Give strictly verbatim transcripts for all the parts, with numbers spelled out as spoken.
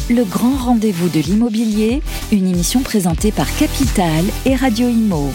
Le grand rendez-vous de l'immobilier, une émission présentée par Capital et Radio Imo.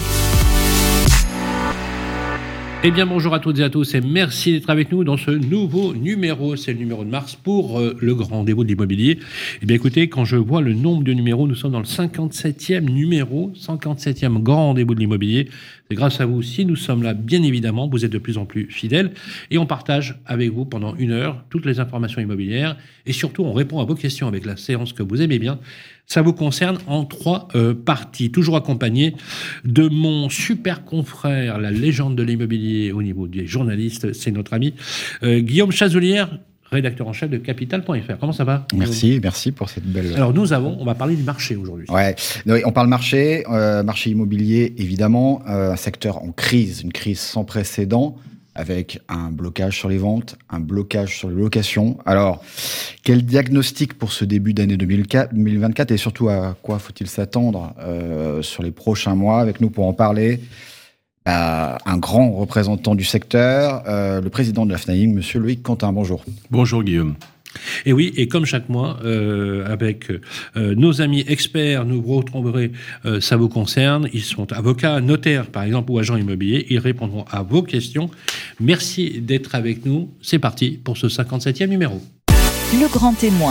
Eh bien, bonjour à toutes et à tous et merci d'être avec nous dans ce nouveau numéro. C'est le numéro de mars pour euh, le grand rendez-vous de l'immobilier. Eh bien, écoutez, quand je vois le nombre de numéros, nous sommes dans le cinquante-septième numéro, cinquante-septième grand rendez-vous de l'immobilier. C'est grâce à vous si nous sommes là, bien évidemment. Vous êtes de plus en plus fidèles et on partage avec vous pendant une heure toutes les informations immobilières et surtout, on répond à vos questions avec la séance que vous aimez bien. Ça vous concerne en trois euh, parties, toujours accompagné de mon super confrère, la légende de l'immobilier au niveau des journalistes, c'est notre ami euh, Guillaume Chazelière, rédacteur en chef de Capital point F R. Comment ça va? Merci, merci pour cette belle... Alors nous avons, on va parler du marché aujourd'hui. Ouais, on parle marché, euh, marché immobilier évidemment, euh, un secteur en crise, une crise sans précédent, avec un blocage sur les ventes, un blocage sur les locations. Alors, quel diagnostic pour ce début d'année deux mille vingt-quatre et surtout à quoi faut-il s'attendre euh, sur les prochains mois? Avec nous pour en parler, euh, un grand représentant du secteur, euh, le président de la F N A I M, monsieur Loïc Quentin. Bonjour. Bonjour Guillaume. Et oui, et comme chaque mois, euh, avec euh, nos amis experts, nous retrouverez, euh, ça vous concerne. Ils sont avocats, notaires, par exemple, ou agents immobiliers. Ils répondront à vos questions. Merci d'être avec nous. C'est parti pour ce cinquante-septième numéro. Le grand témoin.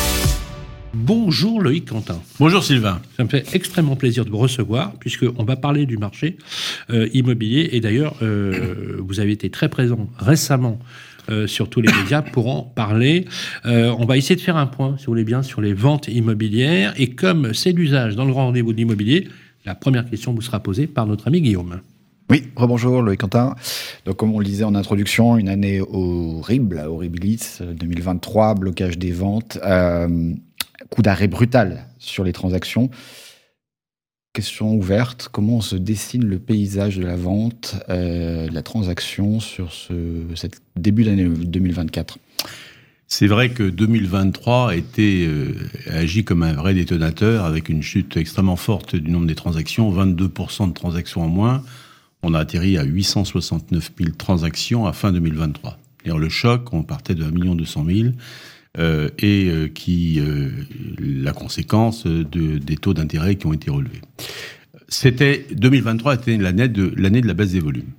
Bonjour Loïc Quentin. Bonjour Sylvain. Ça me fait extrêmement plaisir de vous recevoir, puisqu'on va parler du marché euh, immobilier. Et d'ailleurs, euh, vous avez été très présent récemment Euh, sur tous les médias pour en parler. Euh, on va essayer de faire un point, si vous voulez bien, sur les ventes immobilières. Et comme c'est l'usage dans le grand rendez-vous de l'immobilier, la première question vous sera posée par notre ami Guillaume. Oui, rebonjour Loïc Quentin. Donc comme on le disait en introduction, une année horrible, horribilis, deux mille vingt-trois, blocage des ventes, euh, coup d'arrêt brutal sur les transactions. Question ouverte, comment se dessine le paysage de la vente, euh, de la transaction sur ce cet début d'année deux mille vingt-quatre? C'est vrai que deux mille vingt-trois a été euh, agi comme un vrai détonateur avec une chute extrêmement forte du nombre des transactions, vingt-deux pour cent de transactions en moins. On a atterri à huit cent soixante-neuf mille transactions à fin deux mille vingt-trois. D'ailleurs, le choc, on partait de un million deux cent mille euh, et euh, qui euh, la conséquence de, des taux d'intérêt qui ont été relevés. C'était deux mille vingt-trois était l'année de l'année de la baisse des volumes,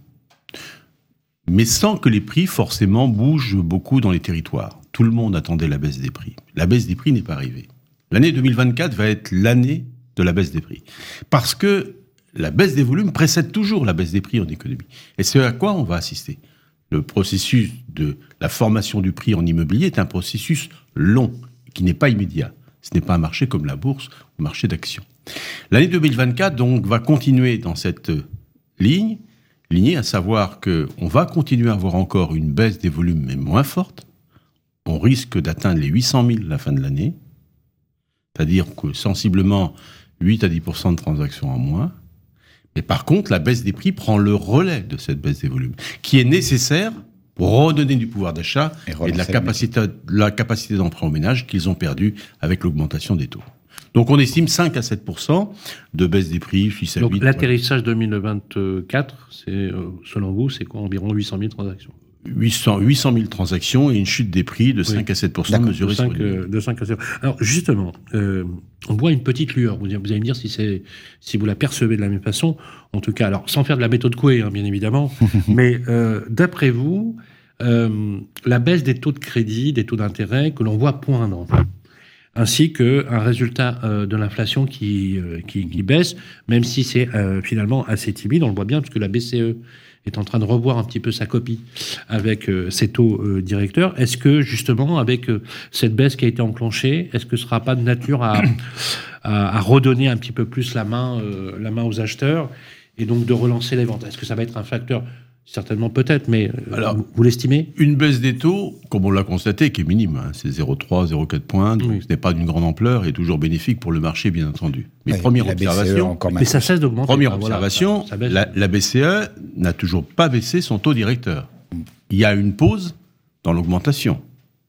mais sans que les prix forcément bougent beaucoup dans les territoires. Tout le monde attendait la baisse des prix. La baisse des prix n'est pas arrivée. L'année deux mille vingt-quatre va être l'année de la baisse des prix, parce que la baisse des volumes précède toujours la baisse des prix en économie. Et c'est à quoi on va assister. Le processus de la formation du prix en immobilier est un processus long, qui n'est pas immédiat. Ce n'est pas un marché comme la bourse ou le marché d'actions. L'année deux mille vingt-quatre, donc, va continuer dans cette ligne, lignée, à savoir qu'on va continuer à avoir encore une baisse des volumes, mais moins forte. On risque d'atteindre les huit cent mille à la fin de l'année, c'est-à-dire que sensiblement huit à dix pour cent de transactions en moins. Mais par contre, la baisse des prix prend le relais de cette baisse des volumes, qui est nécessaire pour redonner du pouvoir d'achat et, et de la capacité, la capacité d'emprunt aux ménages qu'ils ont perdu avec l'augmentation des taux. Donc on estime cinq à sept pour cent de baisse des prix, six à huit. Donc l'atterrissage deux mille vingt-quatre, c'est, euh, selon vous, c'est quoi, environ huit cent mille transactions? huit cent mille transactions et une chute des prix de cinq oui. à sept pour cent mesurée sur euh, de cinq à sept. Alors justement, euh, on voit une petite lueur. Vous, vous allez me dire si, c'est, si vous la percevez de la même façon. En tout cas, alors sans faire de la méthode Coué, hein, bien évidemment, mais euh, d'après vous, euh, la baisse des taux de crédit, des taux d'intérêt que l'on voit poindre, ainsi qu'un résultat euh, de l'inflation qui, euh, qui, qui baisse, même si c'est euh, finalement assez timide, on le voit bien, parce que la B C E est en train de revoir un petit peu sa copie avec euh, ses taux euh, directeurs. Est-ce que, justement, avec euh, cette baisse qui a été enclenchée, est-ce que ce ne sera pas de nature à, à, à redonner un petit peu plus la main, euh, la main aux acheteurs et donc de relancer les ventes? Est-ce que ça va être un facteur? Certainement, peut-être, mais euh, Alors, vous, vous l'estimez? Une baisse des taux, comme on l'a constaté, qui est minime, hein, c'est zéro virgule trois, zéro virgule quatre points, donc oui. Ce n'est pas d'une grande ampleur et toujours bénéfique pour le marché, bien entendu. Mais ouais, première observation, B C E mais ça cesse d'augmenter. Première enfin, observation, voilà, ça, ça la, la B C E n'a toujours pas baissé son taux directeur. Il y a une pause dans l'augmentation.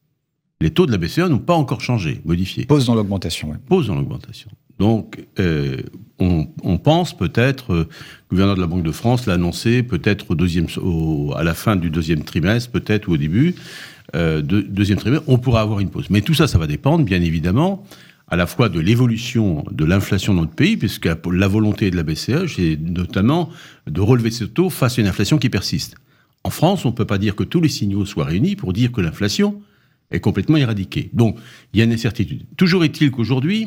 Les taux de la B C E n'ont pas encore changé, modifiés. Pause dans l'augmentation, oui. Pause dans l'augmentation. Donc, euh, on, on pense peut-être, euh, le gouverneur de la Banque de France l'a annoncé, peut-être au deuxième, au, à la fin du deuxième trimestre, peut-être ou au début, euh, de, deuxième trimestre, on pourra avoir une pause. Mais tout ça, ça va dépendre, bien évidemment, à la fois de l'évolution de l'inflation dans notre pays, puisque la volonté de la B C E, c'est notamment de relever ce taux face à une inflation qui persiste. En France, on ne peut pas dire que tous les signaux soient réunis pour dire que l'inflation est complètement éradiquée. Donc, il y a une incertitude. Toujours est-il qu'aujourd'hui,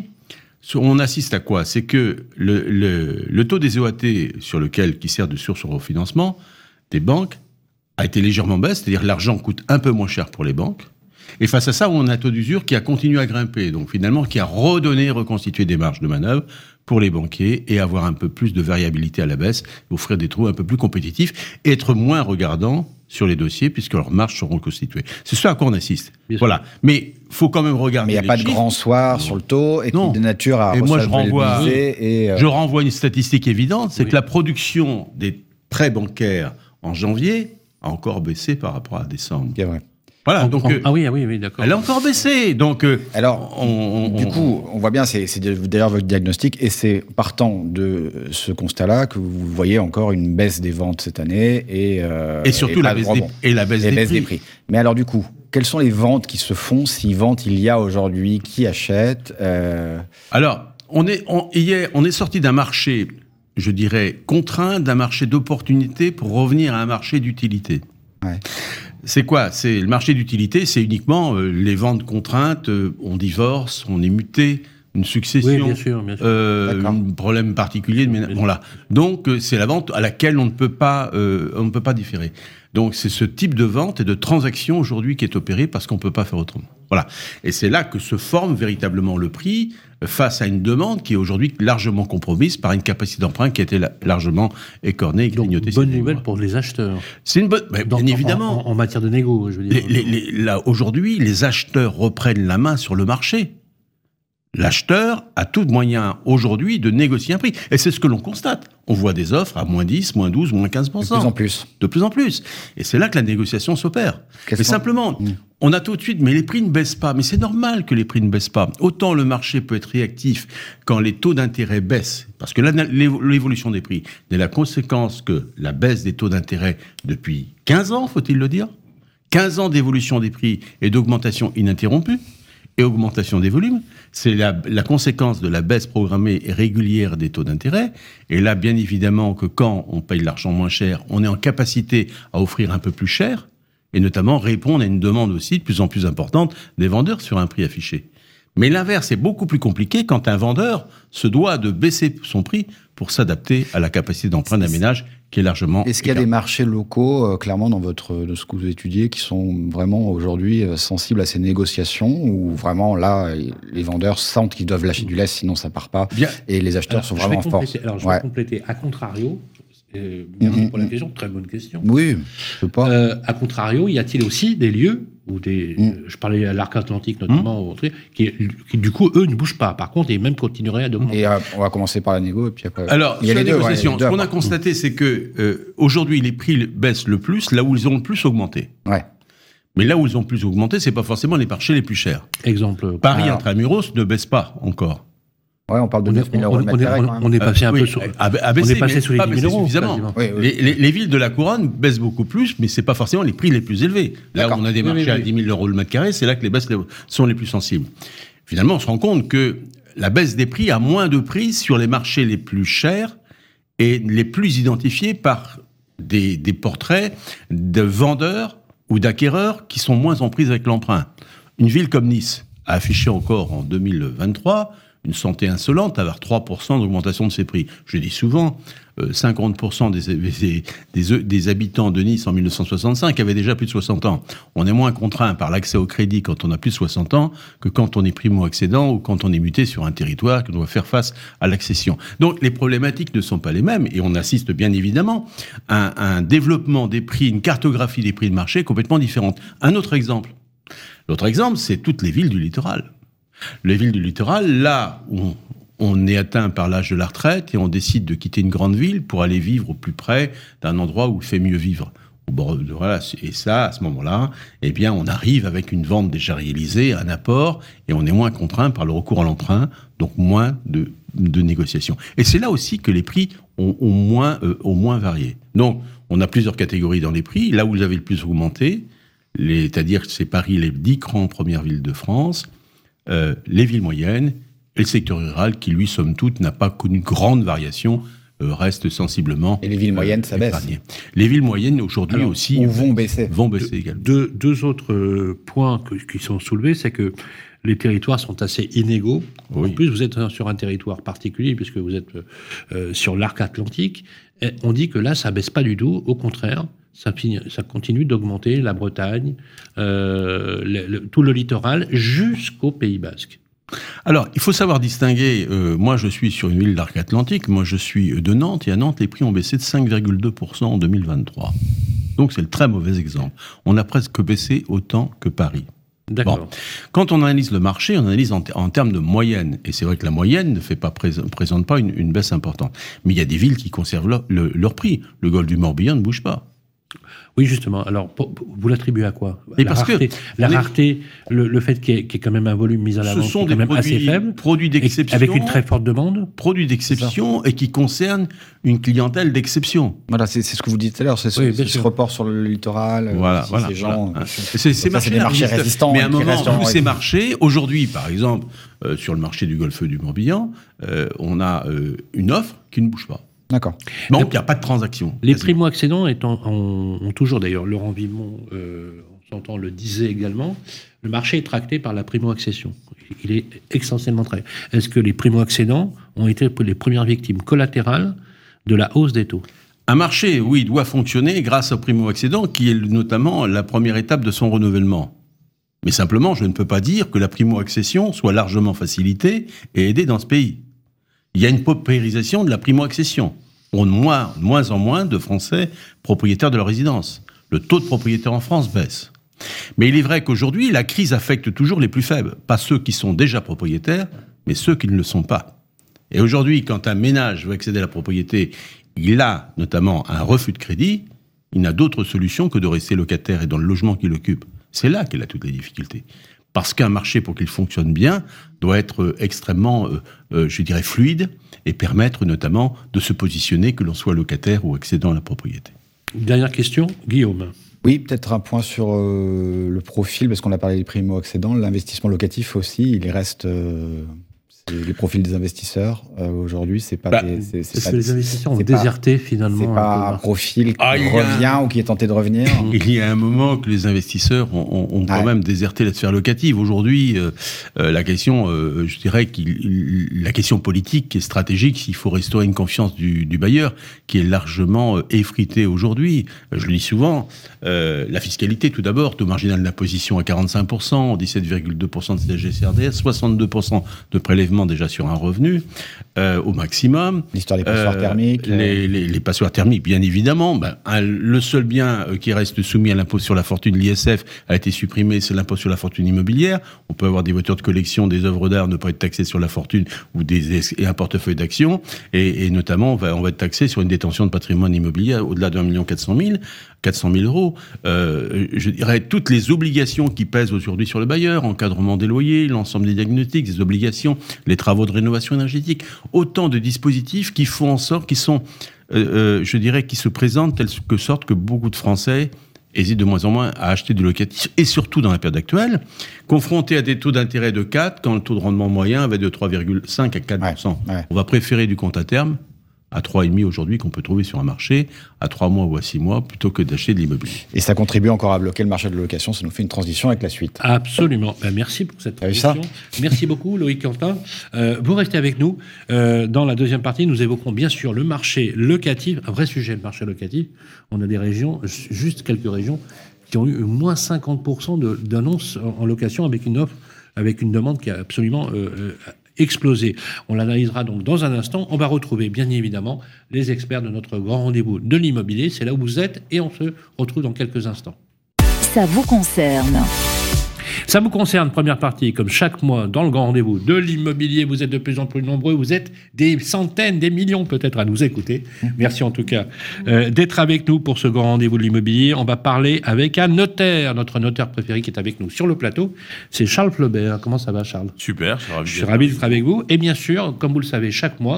on assiste à quoi ? C'est que le, le, le taux des O A T, sur lequel, qui sert de source au refinancement des banques, a été légèrement baisse, c'est-à-dire que l'argent coûte un peu moins cher pour les banques. Et face à ça, on a un taux d'usure qui a continué à grimper, donc finalement qui a redonné, reconstitué des marges de manœuvre pour les banquiers et avoir un peu plus de variabilité à la baisse, offrir des trous un peu plus compétitifs, et être moins regardants sur les dossiers puisque leurs marges seront reconstituées. C'est ce à quoi on assiste. Bien voilà. Sûr. Mais il faut quand même regarder. Mais il n'y a pas de grand soir sur le taux et qui est de nature à et moi, je renvoie, et euh... je renvoie une statistique évidente, c'est oui. que la production des prêts bancaires en janvier a encore baissé par rapport à décembre. C'est vrai. Voilà, en, donc en, euh, ah oui, ah oui, oui, d'accord. Elle a encore baissé, donc. Euh, Alors, on, on, du coup, on voit bien, c'est, c'est d'ailleurs votre diagnostic, et c'est partant de ce constat-là que vous voyez encore une baisse des ventes cette année et euh, et surtout et la, baisse des, et la baisse, et des, baisse prix. des prix. Mais alors, du coup, quelles sont les ventes qui se font? Si ventes il y a aujourd'hui, qui achète euh... Alors, on est, on, hier, on est sorti d'un marché, je dirais, contraint, d'un marché d'opportunité pour revenir à un marché d'utilité. Ouais. C'est quoi ? C'est le marché d'utilité, c'est uniquement euh, les ventes contraintes, euh, on divorce, on est muté, une succession, oui, bien sûr, bien sûr. Euh, un problème particulier. De bon, là. Donc euh, c'est la vente à laquelle on ne peut pas, euh, on ne peut pas différer. Donc c'est ce type de vente et de transaction aujourd'hui qui est opéré parce qu'on ne peut pas faire autrement. Voilà. Et c'est là que se forme véritablement le prix face à une demande qui est aujourd'hui largement compromise par une capacité d'emprunt qui a été largement écornée et grignotée. Donc, bonne nouvelle pour les acheteurs. C'est une bonne, bien Donc, évidemment. En, en, en matière de négo, je veux dire. Les, les, les, là, aujourd'hui, les acheteurs reprennent la main sur le marché. L'acheteur a tout moyen aujourd'hui de négocier un prix. Et c'est ce que l'on constate. On voit des offres à moins dix, moins douze, moins quinze pour cent. De plus en plus. De plus en plus. Et c'est là que la négociation s'opère. Qu'est-ce mais simplement, mmh. on a tout de suite, mais les prix ne baissent pas. Mais c'est normal que les prix ne baissent pas. Autant le marché peut être réactif quand les taux d'intérêt baissent. Parce que là, l'évolution des prix n'est la conséquence que la baisse des taux d'intérêt depuis quinze ans, faut-il le dire. quinze ans d'évolution des prix et d'augmentation ininterrompue. Et augmentation des volumes, c'est la, la conséquence de la baisse programmée et régulière des taux d'intérêt. Et là, bien évidemment, que quand on paye l'argent moins cher, on est en capacité à offrir un peu plus cher, et notamment répondre à une demande aussi de plus en plus importante des vendeurs sur un prix affiché. Mais l'inverse est beaucoup plus compliqué quand un vendeur se doit de baisser son prix pour s'adapter à la capacité d'emprunt d'un ménage qui est largement... Est-ce qu'il y a des marchés locaux, euh, clairement, dans votre, de ce que vous étudiez, qui sont vraiment aujourd'hui euh, sensibles à ces négociations, ou vraiment, là, les vendeurs sentent qu'ils doivent lâcher du lest, sinon ça part pas, bien. Et les acheteurs alors, sont vraiment forts. Alors, je ouais. vais compléter. A contrario, euh, merci mmh, pour la question, très bonne question. Oui, je sais pas. Euh, a contrario, y a-t-il aussi des lieux où des, mmh. euh, je parlais à l'Arc Atlantique notamment, mmh. qui, qui du coup eux ne bougent pas. Par contre, ils même continueraient à demander. Et euh, on va commencer par la négo et puis après. Alors, il y a les deux. Ouais, ce qu'on a mmh. constaté, c'est que euh, aujourd'hui les prix baissent le plus là où ils ont le plus augmenté. Ouais. Mais là où ils ont le plus augmenté, c'est pas forcément les marchés les plus chers. Exemple. Paris alors. Intramuros ne baisse pas encore. Ouais, on parle de neuf mille euros le mètre carré. On est passé un oui, peu sur. A, a baissé, on est passé sous les dix mille euros. Suffisamment. Oui, oui. Les, les, les villes de la couronne baissent beaucoup plus, mais c'est pas forcément les prix les plus élevés. Là où on a des marchés oui, oui, oui. à dix mille euros le mètre carré, c'est là que les baisses sont les plus sensibles. Finalement, on se rend compte que la baisse des prix a moins de prise sur les marchés les plus chers et les plus identifiés par des, des portraits de vendeurs ou d'acquéreurs qui sont moins en prise avec l'emprunt. Une ville comme Nice a affiché encore en deux mille vingt-trois une santé insolente, avoir trois pour cent d'augmentation de ses prix. Je dis souvent, euh, cinquante pour cent des, des, des, des habitants de Nice en mille neuf cent soixante-cinq avaient déjà plus de soixante ans. On est moins contraint par l'accès au crédit quand on a plus de soixante ans que quand on est primo-accédant ou quand on est muté sur un territoire qu'on doit faire face à l'accession. Donc les problématiques ne sont pas les mêmes et on assiste bien évidemment à un, un développement des prix, une cartographie des prix de marché complètement différente. Un autre exemple. L'autre exemple, c'est toutes les villes du littoral. Les villes du littoral, là où on est atteint par l'âge de la retraite et on décide de quitter une grande ville pour aller vivre au plus près d'un endroit où il fait mieux vivre. Bon, voilà, et ça, à ce moment-là, eh bien, on arrive avec une vente déjà réalisée, un apport, et on est moins contraint par le recours à l'emprunt, donc moins de, de négociations. Et c'est là aussi que les prix ont, ont, moins, euh, ont moins varié. Donc, on a plusieurs catégories dans les prix. Là où ils avaient le plus augmenté, les, c'est-à-dire que c'est Paris, les dix grandes premières villes de France, euh, les villes moyennes et le secteur rural qui, lui, somme toute, n'a pas connu grande variation, euh, reste sensiblement... Et les villes moyennes, euh, ça baisse. Les villes moyennes, aujourd'hui Alors, aussi... Ou vont baisser. Vont baisser deux, également. Deux, deux autres euh, points que, qui sont soulevés, c'est que les territoires sont assez inégaux. Oui. En plus, vous êtes sur un territoire particulier, puisque vous êtes euh, sur l'arc atlantique. Et on dit que là, ça baisse pas du tout. Au contraire, ça, finit, ça continue d'augmenter. La Bretagne, euh, le, le, tout le littoral, jusqu'au Pays Basque. Alors, il faut savoir distinguer, euh, moi je suis sur une ville d'arc atlantique, moi je suis de Nantes, et à Nantes les prix ont baissé de cinq virgule deux pour cent en deux mille vingt-trois. Donc c'est le très mauvais exemple. On a presque baissé autant que Paris. D'accord. Bon. Quand on analyse le marché, on analyse en, t- en termes de moyenne. Et c'est vrai que la moyenne ne fait pas pré- présente pas une, une baisse importante. Mais il y a des villes qui conservent leur, le, leur prix. Le golfe du Morbihan ne bouge pas. Oui, justement. Alors, pour, pour, vous l'attribuez à quoi ? Et la parce rareté, que la les... rareté, le, le fait qu'il y, ait, qu'il y ait quand même un volume mis en avant, Ce sont qui est des quand même produits, assez faible, produits d'exception, avec une très forte demande. Produits d'exception et qui concernent une clientèle d'exception. Voilà, c'est, c'est ce que vous dites tout à l'heure, c'est ce, Oui, c'est ce report sur le littoral. Voilà, ces voilà. gens, voilà. euh, C'est, c'est, ça, c'est des marchés résistants. Mais à un moment restants, où ouais. ces marchés, aujourd'hui, par exemple, euh, sur le marché du golfe du Morbihan, euh, on a euh, une offre qui ne bouge pas. D'accord. Donc, il n'y a pas de transaction. Les primo-accédants étant, ont, ont toujours, d'ailleurs, Laurent Vimont, euh, on s'entend, le disait également, le marché est tracté par la primo-accession. Il est essentiellement tracté. Est-ce que les primo-accédants ont été les premières victimes collatérales de la hausse des taux ? Un marché, oui, doit fonctionner grâce au primo-accédant, qui est notamment la première étape de son renouvellement. Mais simplement, je ne peux pas dire que la primo-accession soit largement facilitée et aidée dans ce pays. Il y a une paupérisation de la primo-accession. On a moins, moins en moins de Français propriétaires de leur résidence. Le taux de propriétaires en France baisse. Mais il est vrai qu'aujourd'hui, la crise affecte toujours les plus faibles. Pas ceux qui sont déjà propriétaires, mais ceux qui ne le sont pas. Et aujourd'hui, quand un ménage veut accéder à la propriété, il a notamment un refus de crédit, il n'a d'autre solution que de rester locataire et dans le logement qu'il occupe. C'est là qu'elle a toutes les difficultés. Parce qu'un marché, pour qu'il fonctionne bien, doit être extrêmement, euh, euh, je dirais, fluide et permettre notamment de se positionner, que l'on soit locataire ou accédant à la propriété. Dernière question, Guillaume. Oui, peut-être un point sur euh, le profil, parce qu'on a parlé des primo-accédants. L'investissement locatif aussi, il reste... Euh, c'est les profils des investisseurs, euh, aujourd'hui, c'est pas... Bah, des, c'est, c'est parce pas que les investisseurs ont pas, déserté, finalement. C'est pas un, un profil qui ah, revient a... ou qui est tenté de revenir. Il y a un moment que les investisseurs ont, ont, ont quand ouais. même déserté la sphère locative. Aujourd'hui, euh, euh, la question, euh, je dirais que la question politique et stratégique, s'il faut restaurer une confiance du, du bailleur, qui est largement euh, effritée aujourd'hui. Je le dis souvent, euh, la fiscalité, tout d'abord, taux marginal d'imposition à quarante-cinq pour cent, dix-sept virgule deux pour cent de C S G C R D S, soixante-deux pour cent de prélèvement déjà sur un revenu euh, au maximum. L'histoire des passoires euh, thermiques. Les, les, les passoires thermiques, bien évidemment. Ben, un, le seul bien qui reste soumis à l'impôt sur la fortune, l'I S F, a été supprimé, c'est l'impôt sur la fortune immobilière. On peut avoir des voitures de collection, des œuvres d'art, ne pas être taxé sur la fortune ou des, et un portefeuille d'actions. Et, et notamment, on va, on va être taxé sur une détention de patrimoine immobilier au-delà de un million quatre cent mille euros. Euh, je dirais toutes les obligations qui pèsent aujourd'hui sur le bailleur, encadrement des loyers, l'ensemble des diagnostics, des obligations, les travaux de rénovation énergétique, autant de dispositifs qui font en sorte, qui sont, euh, euh, je dirais, qui se présentent telle que sorte que beaucoup de Français hésitent de moins en moins à acheter du locatif, et surtout dans la période actuelle, confrontés à des taux d'intérêt de quatre, quand le taux de rendement moyen va de trois virgule cinq à quatre pour cent. Ouais, ouais. On va préférer du compte à terme à trois virgule cinq aujourd'hui qu'on peut trouver sur un marché, à trois mois ou à six mois, plutôt que d'acheter de l'immobilier. Et ça contribue encore à bloquer le marché de la location, ça nous fait une transition avec la suite. Absolument. Ben, merci pour cette transition. Merci beaucoup, Loïc Quentin. Euh, vous restez avec nous. Euh, dans la deuxième partie, nous évoquerons bien sûr le marché locatif, un vrai sujet, le marché locatif. On a des régions, juste quelques régions, qui ont eu moins cinquante pour cent de, d'annonces en, en location avec une offre, avec une demande qui a absolument... Euh, euh, explosé. On l'analysera donc dans un instant. On va retrouver bien évidemment les experts de notre grand rendez-vous de l'immobilier. C'est là où vous êtes et on se retrouve dans quelques instants. Ça vous concerne. Ça vous concerne, première partie, comme chaque mois dans le grand rendez-vous de l'immobilier. Vous êtes de plus en plus nombreux, vous êtes des centaines, des millions peut-être à nous écouter. Merci en tout cas euh, d'être avec nous pour ce grand rendez-vous de l'immobilier. On va parler avec un notaire, notre notaire préféré qui est avec nous sur le plateau. C'est Charles Flaubert. Comment ça va, Charles ? Super, je suis ravi, je suis ravi d'être avec vous. Et bien sûr, comme vous le savez, chaque mois,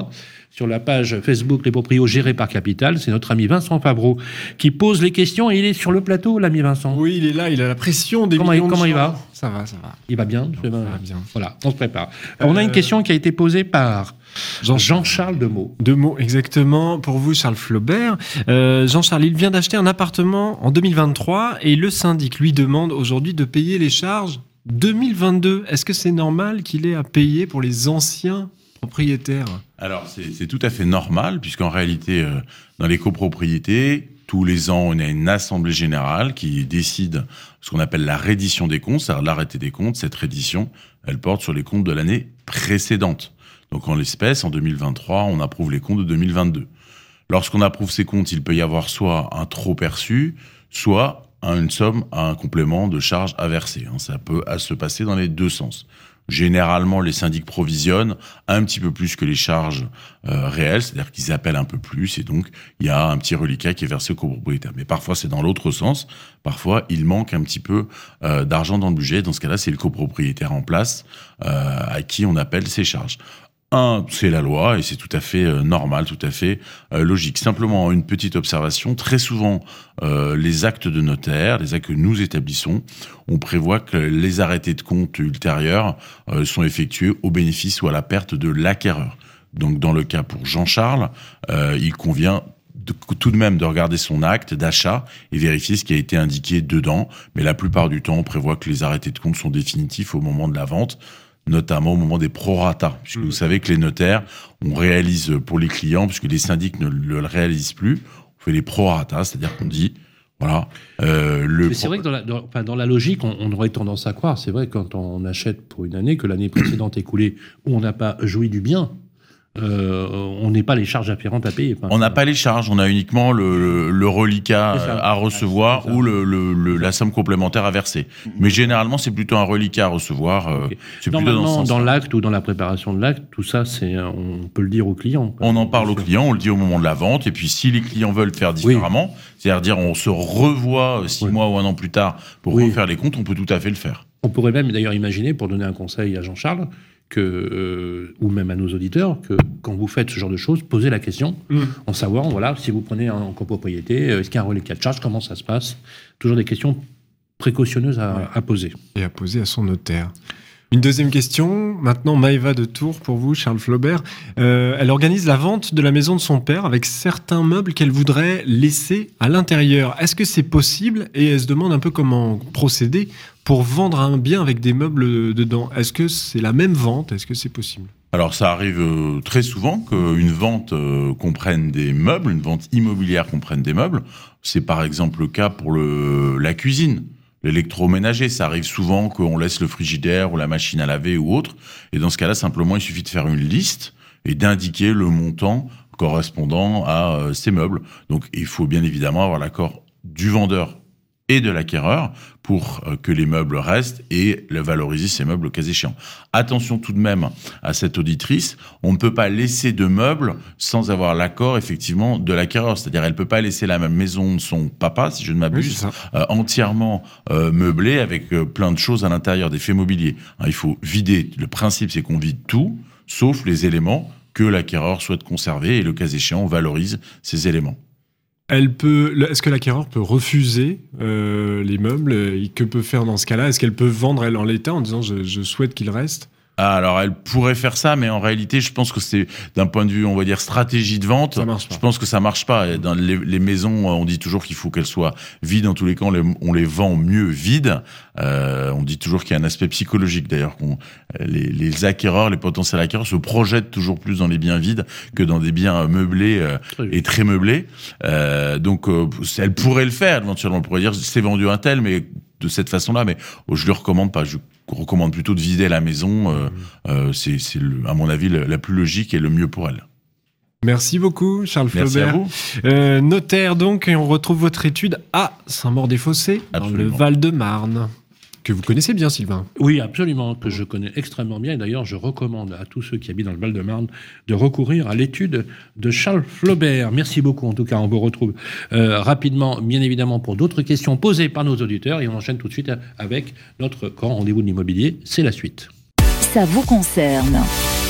sur la page Facebook Les Proprios gérés par Capital. C'est notre ami Vincent Fabreau qui pose les questions et il est sur le plateau, l'ami Vincent. Oui, il est là, il a la pression des comment millions il, Comment de il va ? Ça va, ça va. Il va bien, Non, ça va bien. Voilà, on se prépare. Alors, on a une question qui a été posée par Jean- Jean-Charles Demeaux. Deux mots exactement pour vous, Charles Flaubert. Euh, Jean-Charles, il vient d'acheter un appartement en deux mille vingt-trois et le syndic lui demande aujourd'hui de payer les charges deux mille vingt-deux. Est-ce que c'est normal qu'il ait à payer pour les anciens propriétaires ? Alors, c'est, c'est tout à fait normal, puisqu'en réalité, euh, dans les copropriétés, tous les ans, on a une assemblée générale qui décide ce qu'on appelle la reddition des comptes, c'est-à-dire l'arrêté des comptes. Cette reddition, elle porte sur les comptes de l'année précédente. Donc, en l'espèce, en deux mille vingt-trois, on approuve les comptes de deux mille vingt-deux. Lorsqu'on approuve ces comptes, il peut y avoir soit un trop perçu, soit une somme, un complément de charges à verser. Ça peut se passer dans les deux sens. Généralement, les syndics provisionnent un petit peu plus que les charges euh, réelles, c'est-à-dire qu'ils appellent un peu plus, et donc il y a un petit reliquat qui est versé au copropriétaire. Mais parfois, c'est dans l'autre sens. Parfois, il manque un petit peu euh, d'argent dans le budget. Dans ce cas-là, c'est le copropriétaire en place euh, à qui on appelle ces charges. Un, c'est la loi et c'est tout à fait euh, normal, tout à fait euh, logique. Simplement, une petite observation. Très souvent, euh, les actes de notaire, les actes que nous établissons, on prévoit que les arrêtés de compte ultérieurs euh, sont effectués au bénéfice ou à la perte de l'acquéreur. Donc, dans le cas pour Jean-Charles, euh, il convient de, tout de même de regarder son acte d'achat et vérifier ce qui a été indiqué dedans. Mais la plupart du temps, on prévoit que les arrêtés de compte sont définitifs au moment de la vente, notamment au moment des prorata, puisque mmh. vous savez que les notaires, on réalise pour les clients, puisque les syndics ne le réalisent plus, on fait les prorata, c'est-à-dire qu'on dit, voilà... Euh, le Mais c'est pro... vrai que dans la, dans, enfin, dans la logique, on, on aurait tendance à croire, c'est vrai quand on achète pour une année, que l'année précédente écoulée, où on n'a pas joui du bien, Euh, on n'est pas les charges afférentes à payer. Enfin, on n'a pas les charges, on a uniquement le, le, le reliquat à recevoir ouais, ou le, le, le, la somme complémentaire à verser. Mais généralement, c'est plutôt un reliquat à recevoir. Okay. C'est plutôt dans, ce sens dans l'acte ou dans la préparation de l'acte, tout ça, c'est, on peut le dire au client. On en parle au client, on le dit au moment de la vente. Et puis, si les clients veulent faire différemment, oui. c'est-à-dire dire on se revoit six oui. mois ou un an plus tard pour oui. refaire les comptes, on peut tout à fait le faire. On pourrait même d'ailleurs imaginer, pour donner un conseil à Jean-Charles, que, euh, ou même à nos auditeurs, que quand vous faites ce genre de choses, posez la question, mmh. en savoir, voilà, si vous prenez en copropriété, est-ce qu'il y a un reliquat de charge, comment ça se passe ? Toujours des questions précautionneuses à, ouais. à poser. Et à poser à son notaire. Une deuxième question, maintenant Maëva de Tours pour vous, Charles Flaubert. Euh, elle organise la vente de la maison de son père avec certains meubles qu'elle voudrait laisser à l'intérieur. Est-ce que c'est possible ? Et elle se demande un peu comment procéder pour vendre un bien avec des meubles dedans. Est-ce que c'est la même vente ? Est-ce que c'est possible ? Alors ça arrive euh, très souvent qu'une vente euh, comprenne des meubles, une vente immobilière comprenne des meubles. C'est par exemple le cas pour le, la cuisine. L'électroménager, ça arrive souvent qu'on laisse le frigidaire ou la machine à laver ou autre. Et dans ce cas-là, simplement, il suffit de faire une liste et d'indiquer le montant correspondant à euh, ces meubles. Donc, il faut bien évidemment avoir l'accord du vendeur et de l'acquéreur pour euh, que les meubles restent et le valoriser ces meubles au cas échéant. Attention tout de même à cette auditrice, on ne peut pas laisser de meubles sans avoir l'accord effectivement de l'acquéreur. C'est-à-dire elle ne peut pas laisser la même maison de son papa, si je ne m'abuse, oui, euh, entièrement euh, meublée avec euh, plein de choses à l'intérieur, des faits mobiliers. Hein, il faut vider, le principe c'est qu'on vide tout, sauf les éléments que l'acquéreur souhaite conserver et le cas échéant on valorise ces éléments. Elle peut, est-ce que l'acquéreur peut refuser euh, les meubles et que peut faire dans ce cas-là ? Est-ce qu'elle peut vendre elle en l'état en disant je, je souhaite qu'il reste ? Ah, alors elle pourrait faire ça, mais en réalité, je pense que c'est d'un point de vue, on va dire, stratégie de vente. Ça marche pas. Je pense que ça marche pas. Dans les, les maisons, on dit toujours qu'il faut qu'elles soient vides. En tous les cas, on les, on les vend mieux vides. Euh, on dit toujours qu'il y a un aspect psychologique, d'ailleurs, qu'on les, les acquéreurs, les potentiels acquéreurs se projettent toujours plus dans les biens vides que dans des biens meublés euh, et très meublés. Euh, donc, euh, elle pourrait le faire. Éventuellement, on pourrait dire c'est vendu un tel, mais de cette façon-là. Mais oh, je le recommande pas. Je recommande plutôt de vider la maison. Euh, euh, c'est, c'est le, à mon avis, le, la plus logique et le mieux pour elle. Merci beaucoup, Charles Merci Flaubert. À vous. Euh, notaire, donc, et on retrouve votre étude à Saint-Maur-des-Fossés, dans le Val-de-Marne, que vous connaissez bien, Sylvain. Oui, absolument, que je connais extrêmement bien. Et d'ailleurs, je recommande à tous ceux qui habitent dans le Val-de-Marne de recourir à l'étude de Charles Flaubert. Merci beaucoup, en tout cas. On vous retrouve euh, rapidement, bien évidemment, pour d'autres questions posées par nos auditeurs. Et on enchaîne tout de suite avec notre grand rendez-vous de l'immobilier. C'est la suite. Ça vous concerne.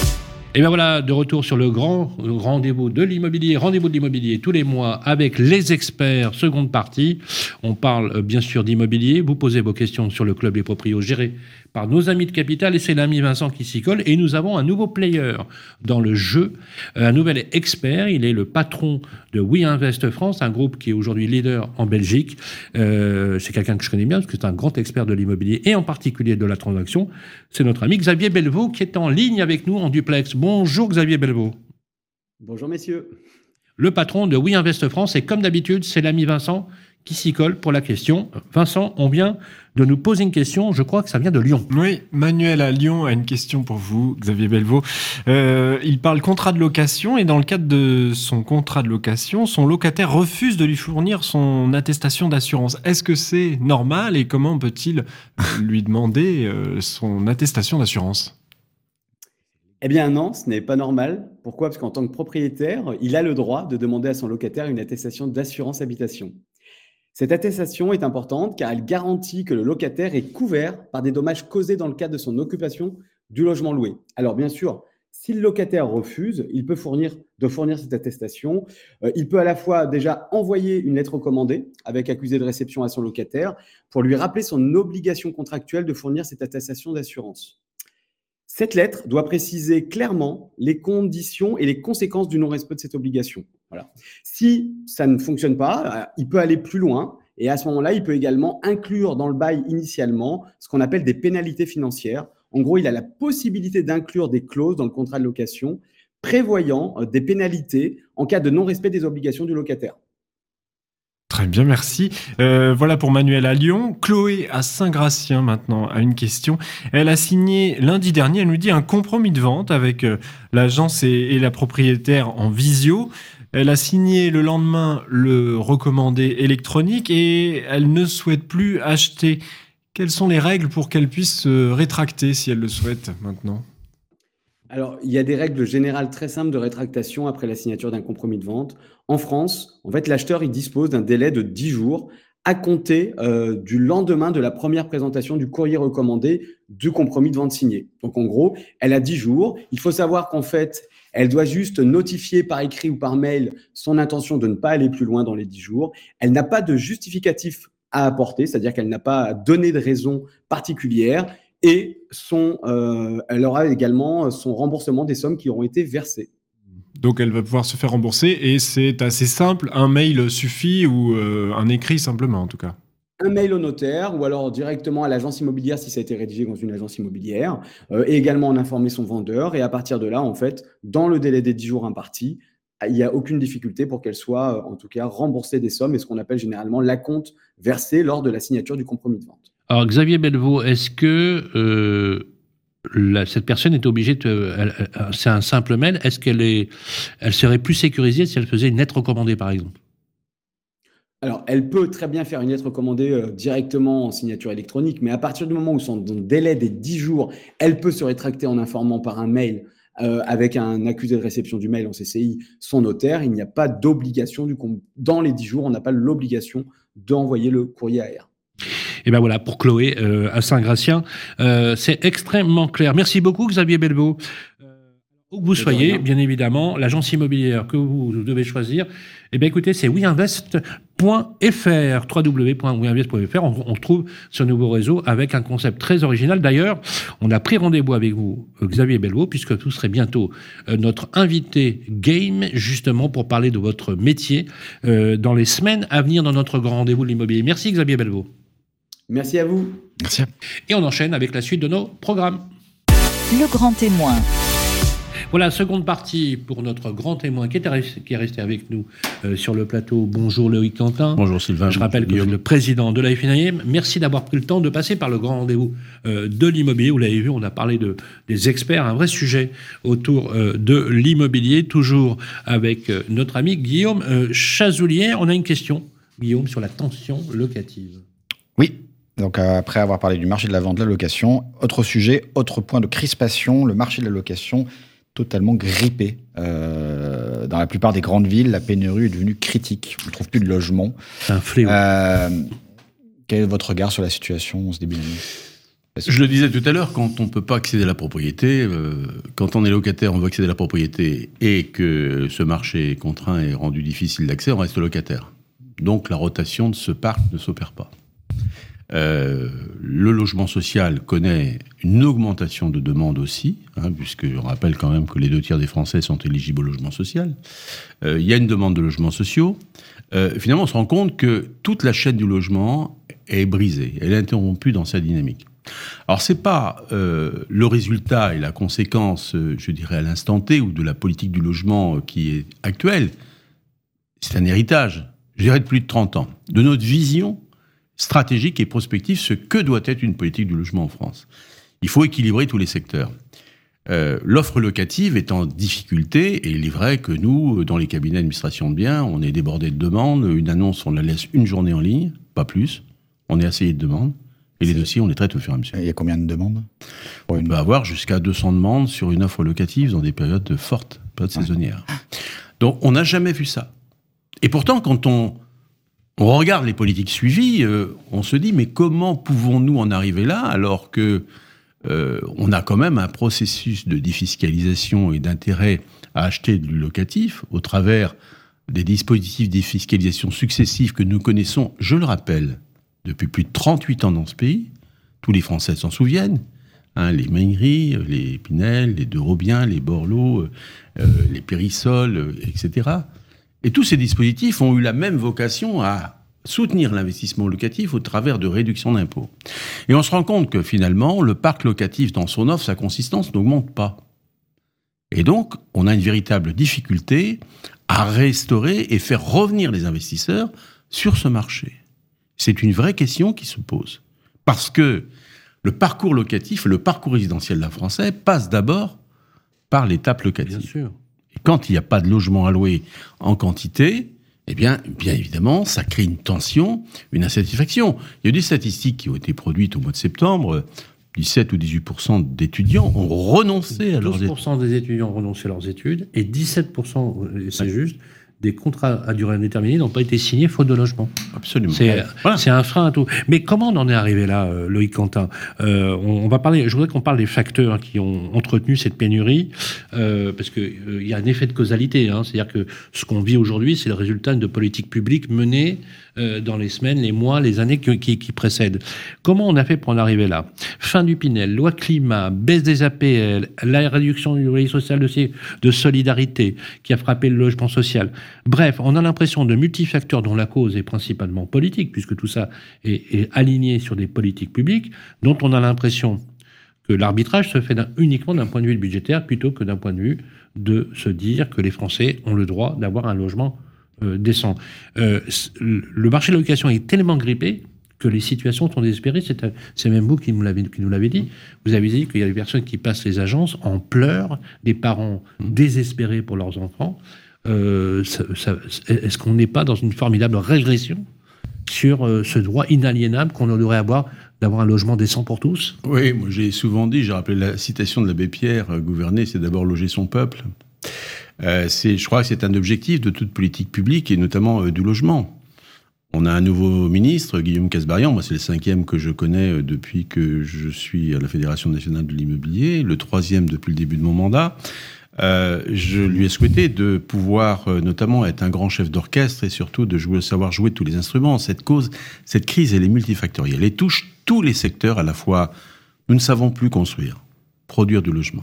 Et bien voilà, de retour sur le grand rendez-vous de l'immobilier, rendez-vous de l'immobilier tous les mois avec les experts, seconde partie. On parle euh, bien sûr d'immobilier, vous posez vos questions sur le club des proprios géré par nos amis de Capital, et c'est l'ami Vincent qui s'y colle. Et nous avons un nouveau player dans le jeu, un nouvel expert, il est le patron de WeInvest France, un groupe qui est aujourd'hui leader en Belgique. Euh, c'est quelqu'un que je connais bien, parce que c'est un grand expert de l'immobilier, et en particulier de la transaction. C'est notre ami Xavier Bellevaux qui est en ligne avec nous en duplex. Bonjour Xavier Bellevaux. Bonjour messieurs. Le patron de WeInvest France, et comme d'habitude, c'est l'ami Vincent qui s'y colle pour la question. Vincent, on vient de nous poser une question, je crois que ça vient de Lyon. Oui, Manuel à Lyon a une question pour vous, Xavier Bellevaux. Euh, il parle contrat de location, et dans le cadre de son contrat de location, son locataire refuse de lui fournir son attestation d'assurance. Est-ce que c'est normal, et comment peut-il lui demander euh, son attestation d'assurance ? Eh bien non, ce n'est pas normal. Pourquoi ? Parce qu'en tant que propriétaire, il a le droit de demander à son locataire une attestation d'assurance habitation. Cette attestation est importante car elle garantit que le locataire est couvert par des dommages causés dans le cadre de son occupation du logement loué. Alors bien sûr, si le locataire refuse, il peut fournir, de fournir cette attestation. Euh, il peut à la fois déjà envoyer une lettre recommandée avec accusé de réception à son locataire pour lui rappeler son obligation contractuelle de fournir cette attestation d'assurance. Cette lettre doit préciser clairement les conditions et les conséquences du non-respect de cette obligation. Voilà. Si ça ne fonctionne pas, il peut aller plus loin, et à ce moment-là, il peut également inclure dans le bail initialement ce qu'on appelle des pénalités financières. En gros, il a la possibilité d'inclure des clauses dans le contrat de location prévoyant des pénalités en cas de non-respect des obligations du locataire. Très bien, merci. Euh, voilà pour Manuel à Lyon. Chloé à Saint-Gratien maintenant a une question. Elle a signé lundi dernier, elle nous dit, un compromis de vente avec euh, l'agence et, et la propriétaire en visio. Elle a signé le lendemain le recommandé électronique et elle ne souhaite plus acheter. Quelles sont les règles pour qu'elle puisse se rétracter si elle le souhaite maintenant ? Alors, il y a des règles générales très simples de rétractation après la signature d'un compromis de vente. En France, en fait, l'acheteur il dispose d'un délai de dix jours à compter euh, du lendemain de la première présentation du courrier recommandé du compromis de vente signé. Donc, en gros, elle a dix jours. Il faut savoir qu'en fait, elle doit juste notifier par écrit ou par mail son intention de ne pas aller plus loin dans les dix jours. Elle n'a pas de justificatif à apporter, c'est-à-dire qu'elle n'a pas à donner de raison particulière. Et son, euh, elle aura également son remboursement des sommes qui auront été versées. Donc elle va pouvoir se faire rembourser et c'est assez simple, un mail suffit ou euh, un écrit simplement en tout cas. Un mail au notaire ou alors directement à l'agence immobilière si ça a été rédigé dans une agence immobilière euh, et également en informer son vendeur, et à partir de là, en fait, dans le délai des dix jours impartis, il n'y a aucune difficulté pour qu'elle soit en tout cas remboursée des sommes et ce qu'on appelle généralement l'acompte versé lors de la signature du compromis de vente. Alors Xavier Bellevaux, est-ce que euh, la, cette personne est obligée de... Elle, elle, c'est un simple mail, est-ce qu'elle est, elle serait plus sécurisée si elle faisait une lettre recommandée par exemple ? Alors, elle peut très bien faire une lettre recommandée euh, directement en signature électronique, mais à partir du moment où son délai des dix jours, elle peut se rétracter en informant par un mail euh, avec un accusé de réception du mail en C C I son notaire. Il n'y a pas d'obligation, du com- dans les dix jours, on n'a pas l'obligation d'envoyer le courrier A R. Et ben voilà, pour Chloé euh, à Saint-Gratien, euh, c'est extrêmement clair. Merci beaucoup Xavier Bellevaux. Euh, où que vous soyez, bien évidemment, l'agence immobilière que vous devez choisir, eh bien écoutez, c'est weinvest point f r, w w w point weinvest point f r. On, on trouve ce nouveau réseau avec un concept très original. D'ailleurs, on a pris rendez-vous avec vous, Xavier Bellevaux, puisque vous serez bientôt euh, notre invité game, justement pour parler de votre métier euh, dans les semaines à venir dans notre grand rendez-vous de l'immobilier. Merci Xavier Bellevaux. Merci à vous. Merci. Et on enchaîne avec la suite de nos programmes. Le grand témoin. Voilà, seconde partie pour notre grand témoin qui est resté, qui est resté avec nous euh, sur le plateau. Bonjour Loïc Quentin. Bonjour Sylvain. Je rappelle que vous êtes le président de la F N I M. Merci d'avoir pris le temps de passer par le grand rendez-vous euh, de l'immobilier. Vous l'avez vu, on a parlé de, des experts, un vrai sujet autour euh, de l'immobilier, toujours avec euh, notre ami Guillaume euh, Chazoulier. On a une question, Guillaume, sur la tension locative. Oui. Donc, euh, après avoir parlé du marché de la vente, de la location, autre sujet, autre point de crispation, le marché de la location totalement grippé. Euh, dans la plupart des grandes villes, la pénurie est devenue critique. On ne trouve plus de logement. C'est un fléau. Euh, quel est votre regard sur la situation en ce début d'année ? Je le disais tout à l'heure, quand on ne peut pas accéder à la propriété, euh, quand on est locataire, on veut accéder à la propriété et que ce marché contraint est rendu difficile d'accès, on reste locataire. Donc la rotation de ce parc ne s'opère pas. Euh, le logement social connaît une augmentation de demande aussi, hein, puisque on rappelle quand même que les deux tiers des Français sont éligibles au logement social. Euh, il y a une demande de logements sociaux. Euh, finalement, on se rend compte que toute la chaîne du logement est brisée, elle est interrompue dans sa dynamique. Alors, c'est pas euh, le résultat et la conséquence, euh, je dirais, à l'instant T, ou de la politique du logement euh, qui est actuelle. C'est un héritage, je dirais, de plus de trente ans, de notre vision stratégique et prospective, ce que doit être une politique du logement en France. Il faut équilibrer tous les secteurs. Euh, l'offre locative est en difficulté, et il est vrai que nous, dans les cabinets d'administration de biens, on est débordés de demandes. Une annonce, on la laisse une journée en ligne, pas plus. On est assailli de demandes. Et les dossiers, on les traite au fur et à mesure. Il y a combien de demandes ? On peut avoir jusqu'à deux cents demandes sur une offre locative dans des périodes fortes, périodes saisonnières. Donc, on n'a jamais vu ça. Et pourtant, quand on, on regarde les politiques suivies, euh, on se dit, mais comment pouvons-nous en arriver là, alors que euh, on a quand même un processus de défiscalisation et d'intérêt à acheter du locatif au travers des dispositifs de défiscalisation successifs que nous connaissons, je le rappelle, depuis plus de trente-huit ans dans ce pays. Tous les Français s'en souviennent. Hein, les Maineries, les Pinel, les De Robiens, les Borloo, euh, les Périsol, euh, et cetera. Et tous ces dispositifs ont eu la même vocation à soutenir l'investissement locatif au travers de réductions d'impôts. Et on se rend compte que finalement, le parc locatif dans son offre, sa consistance n'augmente pas. Et donc, on a une véritable difficulté à restaurer et faire revenir les investisseurs sur ce marché. C'est une vraie question qui se pose. Parce que le parcours locatif, le parcours résidentiel d'un Français passe d'abord par l'étape locative. Bien sûr. Et quand il n'y a pas de logement à louer en quantité, eh bien, bien évidemment, ça crée une tension, une insatisfaction. Il y a des statistiques qui ont été produites au mois de septembre. dix-sept ou dix-huit pour cent d'étudiants ont renoncé à leurs études. douze pour cent des étudiants ont renoncé à leurs études et dix-sept pour cent, c'est ouais. juste, des contrats à durée indéterminée n'ont pas été signés faute de logement. Absolument. C'est, voilà. c'est un frein à tout. Mais comment on en est arrivé là, euh, Loïc Quentin ? euh, on, on va parler. Je voudrais qu'on parle des facteurs qui ont entretenu cette pénurie, euh, parce que il euh, y a un effet de causalité. Hein, c'est-à-dire que ce qu'on vit aujourd'hui, c'est le résultat de politiques publiques menées euh, dans les semaines, les mois, les années qui, qui, qui précèdent. Comment on a fait pour en arriver là ? Fin du Pinel, loi climat, baisse des A P L, la réduction du loyer social de, de solidarité qui a frappé le logement social. Bref, on a l'impression de multifacteurs dont la cause est principalement politique, puisque tout ça est, est aligné sur des politiques publiques, dont on a l'impression que l'arbitrage se fait d'un, uniquement d'un point de vue budgétaire, plutôt que d'un point de vue de se dire que les Français ont le droit d'avoir un logement euh, décent. Euh, le marché de la location est tellement grippé que les situations sont désespérées. C'est, c'est même vous qui nous, l'avez, qui nous l'avez dit. Vous avez dit qu'il y a des personnes qui passent les agences en pleurs, des parents désespérés pour leurs enfants. Euh, ça, ça, est-ce qu'on n'est pas dans une formidable régression sur euh, ce droit inaliénable qu'on devrait avoir d'avoir un logement décent pour tous ? Oui, moi j'ai souvent dit, j'ai rappelé la citation de l'abbé Pierre, euh, gouverner, c'est d'abord loger son peuple. Euh, c'est, je crois que c'est un objectif de toute politique publique et notamment euh, du logement. On a un nouveau ministre, Guillaume Kasbarian, moi c'est le cinquième que je connais euh, depuis que je suis à la Fédération nationale de l'immobilier, le troisième depuis le début de mon mandat. Euh, je lui ai souhaité de pouvoir euh, notamment être un grand chef d'orchestre et surtout de jouer, savoir jouer tous les instruments. Cette cause, cette crise, elle est multifactorielle. Elle touche tous les secteurs à la fois. Nous ne savons plus construire, produire du logement.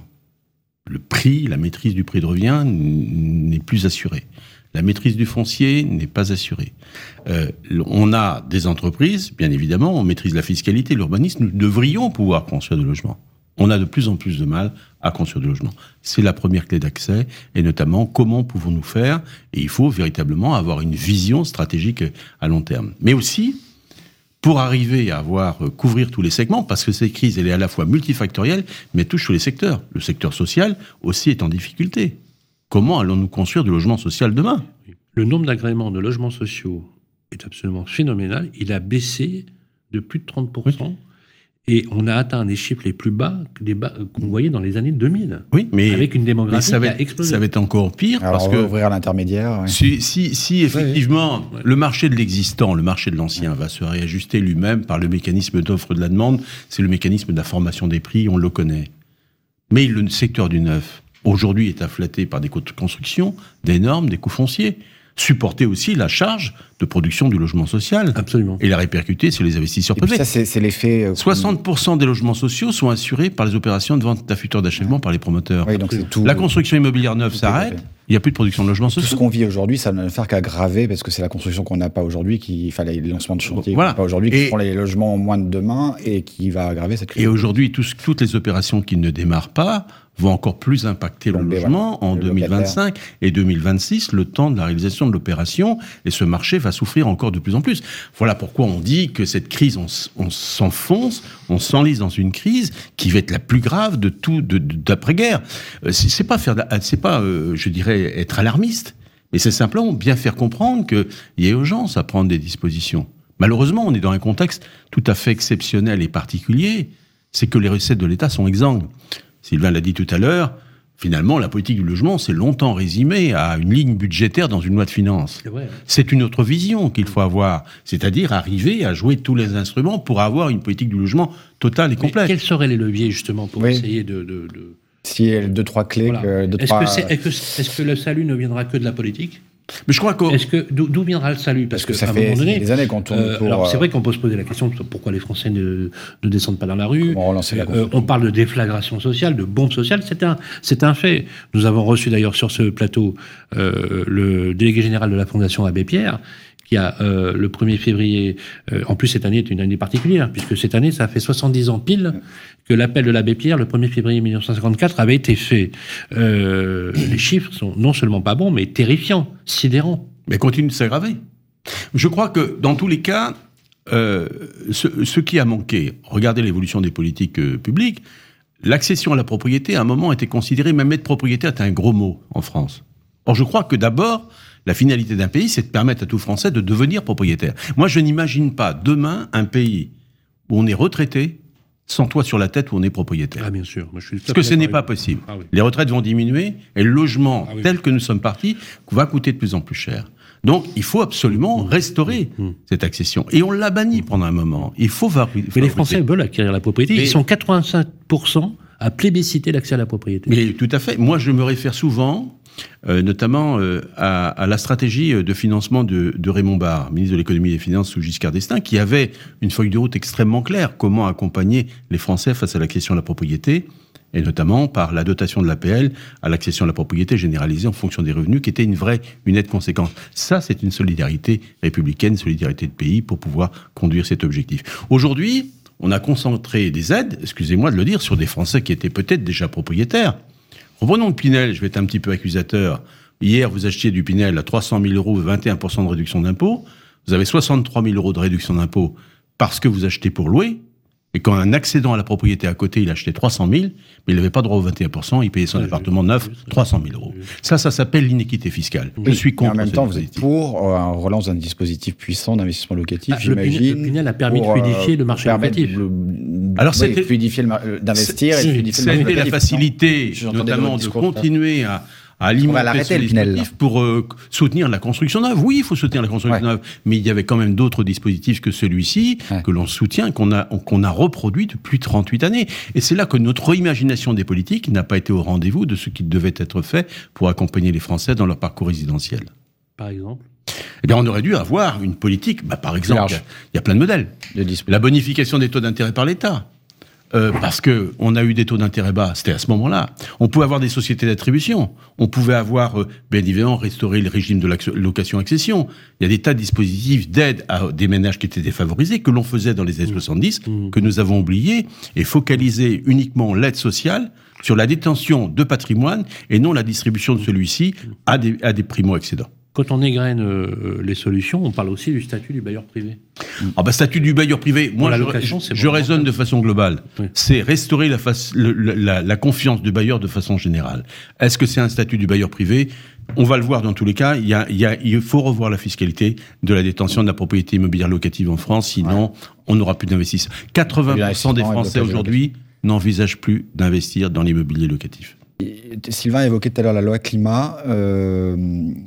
Le prix, la maîtrise du prix de revient n'est plus assurée. La maîtrise du foncier n'est pas assurée. Euh, on a des entreprises, bien évidemment, on maîtrise la fiscalité, l'urbanisme. Nous devrions pouvoir construire du logement. On a de plus en plus de mal à construire du logement. C'est la première clé d'accès, et notamment, comment pouvons-nous faire ? Et il faut véritablement avoir une vision stratégique à long terme. Mais aussi, pour arriver à avoir, couvrir tous les segments, parce que cette crise, elle est à la fois multifactorielle, mais touche tous les secteurs. Le secteur social aussi est en difficulté. Comment allons-nous construire du logement social demain ? Le nombre d'agréments de logements sociaux est absolument phénoménal. Il a baissé de plus de trente pour cent. Oui. Et on a atteint des chiffres les plus bas, des bas qu'on voyait dans les années deux mille. Oui, mais avec une démographie ça va, qui a explosé. Ça va être encore pire. Alors, parce on va que ouvrir l'intermédiaire. Ouais. Si, si, si effectivement ouais. le marché de l'existant, le marché de l'ancien va se réajuster lui-même par le mécanisme d'offre de la demande, c'est le mécanisme de la formation des prix, on le connaît. Mais le secteur du neuf, aujourd'hui, est afflaté par des coûts de construction, des normes, des coûts fonciers. Supporter aussi la charge de production du logement social. Absolument. Et la répercuter sur les investisseurs Et puis privés. ça, c'est, c'est l'effet. Euh, soixante pour cent des logements sociaux sont assurés par les opérations de vente à futur d'achèvement par les promoteurs. Oui, donc c'est tout. La construction immobilière neuve tout s'arrête, est fait. il n'y a plus de production de logements Tout ce sociaux. qu'on vit aujourd'hui, ça ne va faire qu'aggraver parce que c'est la construction qu'on n'a pas aujourd'hui, qui, enfin les lancements de chantier Voilà. qu'on n'a pas aujourd'hui, qui Et- feront les logements en moins de demain et qui va aggraver cette crise. Et aujourd'hui, tous- toutes les opérations qui ne démarrent pas vont encore plus impacter le Plomber, logement voilà. en Le deux mille vingt-cinq et deux mille vingt-six, le temps de la réalisation de l'opération, et ce marché va souffrir encore de plus en plus. Voilà pourquoi on dit que cette crise, on, s- on s'enfonce, on s'enlise dans une crise qui va être la plus grave de tout, de, de- d'après-guerre. Euh, C'est, c'est pas faire, de la- c'est pas, euh, je dirais, être alarmiste, mais c'est simplement bien faire comprendre qu'il y a urgence à prendre des dispositions. Malheureusement, on est dans un contexte tout à fait exceptionnel et particulier, c'est que les recettes de l'État sont exsangues. Sylvain l'a dit tout à l'heure, finalement, la politique du logement s'est longtemps résumée à une ligne budgétaire dans une loi de finances. C'est vrai. C'est une autre vision qu'il faut avoir, c'est-à-dire arriver à jouer tous les instruments pour avoir une politique du logement totale et Mais complète. quels seraient les leviers, justement, pour Oui. essayer de... de, de... Si il y a deux, trois clés, Voilà. que, deux, Est-ce, trois... que c'est, est-ce, que, est-ce que le salut ne viendra que de la politique ? Mais je crois que Est-ce que, d'où, d'où viendra le salut ? Parce, Parce que ça qu'à un fait moment donné, des années qu'on tourne Euh, pour, alors, c'est euh, vrai qu'on peut se poser la question de pourquoi les Français ne, ne descendent pas dans la rue. Comment relancer la Euh, construction. on parle de déflagration sociale, de bombe sociale. C'est un, c'est un fait. Nous avons reçu d'ailleurs sur ce plateau euh, le délégué général de la Fondation Abbé Pierre, qui a euh, le premier février. Euh, en plus, cette année est une année particulière, puisque cette année, ça fait soixante-dix ans pile que l'appel de l'Abbé Pierre, le premier février mille neuf cent cinquante-quatre, avait été fait. Euh, les chiffres sont non seulement pas bons, mais terrifiants, sidérants. mais continue de s'aggraver. Je crois que dans tous les cas, euh, ce, ce qui a manqué, regardez l'évolution des politiques euh, publiques, l'accession à la propriété à un moment était considérée, même être propriétaire était un gros mot en France. Or je crois que d'abord, la finalité d'un pays, c'est de permettre à tout Français de devenir propriétaire. Moi, je n'imagine pas demain un pays où on est retraité, sans toit sur la tête, où on est propriétaire. Ah, bien sûr. Moi, je suis tout à Parce que fait ce n'est d'accord pas avec vous. possible. Ah oui. Les retraites vont diminuer et le logement, Ah oui. tel que nous sommes partis, va coûter de plus en plus cher. Donc, il faut absolument restaurer Mmh. cette accession. Et on l'a banni pendant un moment. Il faut favoriser. Mais les Français veulent acquérir la propriété. Mais- Ils sont quatre-vingt-cinq pour cent à plébisciter l'accès à la propriété. Mais tout à fait. Moi, je me réfère souvent, euh, notamment euh, à, à la stratégie de financement de, de Raymond Barre, ministre de l'économie et des finances sous Giscard d'Estaing, qui avait une feuille de route extrêmement claire. Comment accompagner les Français face à l'accession à la propriété, et notamment par la dotation de l'A P L à l'accession à la propriété généralisée en fonction des revenus, qui était une vraie, une aide conséquente. Ça, c'est une solidarité républicaine, une solidarité de pays pour pouvoir conduire cet objectif. Aujourd'hui, on a concentré des aides, excusez-moi de le dire, sur des Français qui étaient peut-être déjà propriétaires. Reprenons le Pinel, je vais être un petit peu accusateur. Hier, vous achetiez du Pinel à trois cent mille euros, vingt et un pour cent de réduction d'impôt. Vous avez soixante-trois mille euros de réduction d'impôt parce que vous achetez pour louer. Et quand un accédant à la propriété à côté, il achetait trois cent mille, mais il n'avait pas droit au vingt et un pour cent, il payait son Ouais, appartement j'ai- neuf, j'ai- j'ai- trois cent mille euros. Ça, ça s'appelle l'inéquité fiscale. Je suis Et contre en même ce temps, vous êtes dispositif. pour euh, un relance d'un dispositif puissant d'investissement locatif, Ah, le Pinel- j'imagine. le Pinel a permis de pour, euh, fluidifier le marché permettre locatif. le- Alors, oui, c'était- fluidifier le mar- euh, d'investir et c'est- fluidifier le marché C'était la locatif. facilité, J'entendais notamment votre de discours, continuer à, à va alimenter l'arrêter, ce le Pinel, dispositif pour euh, soutenir la construction neuve. Oui, il faut soutenir la construction Ouais. neuve, mais il y avait quand même d'autres dispositifs que celui-ci Ouais. que l'on soutient, qu'on a, qu'on a reproduit depuis trente-huit années. Et c'est là que notre imagination des politiques n'a pas été au rendez-vous de ce qui devait être fait pour accompagner les Français dans leur parcours résidentiel. Par exemple. Eh bien, on aurait dû avoir une politique, bah, par exemple, il large. y, a- il y a plein de modèles. de dispositif. La bonification des taux d'intérêt par l'État. Euh, parce que on a eu des taux d'intérêt bas, c'était à ce moment-là. On pouvait avoir des sociétés d'attribution. On pouvait avoir, euh, bien évidemment, restauré le régime de la location-accession. Il y a des tas de dispositifs d'aide à des ménages qui étaient défavorisés, que l'on faisait dans les années soixante-dix, Mmh. que nous avons oubliés, et focaliser uniquement l'aide sociale sur la détention de patrimoine et non la distribution de celui-ci à des, à des primo-accédants. Quand on égrène euh, les solutions, on parle aussi du statut du bailleur privé. Ah bah, statut du bailleur privé, moi la je, location, je- c'est je bon. raisonne de façon globale. Oui. C'est restaurer la, face- le- le- la, la confiance du bailleur de façon générale. Est-ce que c'est un statut du bailleur privé ? On va le voir dans tous les cas. Il, y a, il, y a, il faut revoir la fiscalité de la détention de la propriété immobilière locative en France. Sinon, on n'aura plus d'investisseurs. quatre-vingts pour cent des Français aujourd'hui n'envisagent plus d'investir dans l'immobilier locatif. Et Sylvain évoquait tout à l'heure la loi climat. Euh,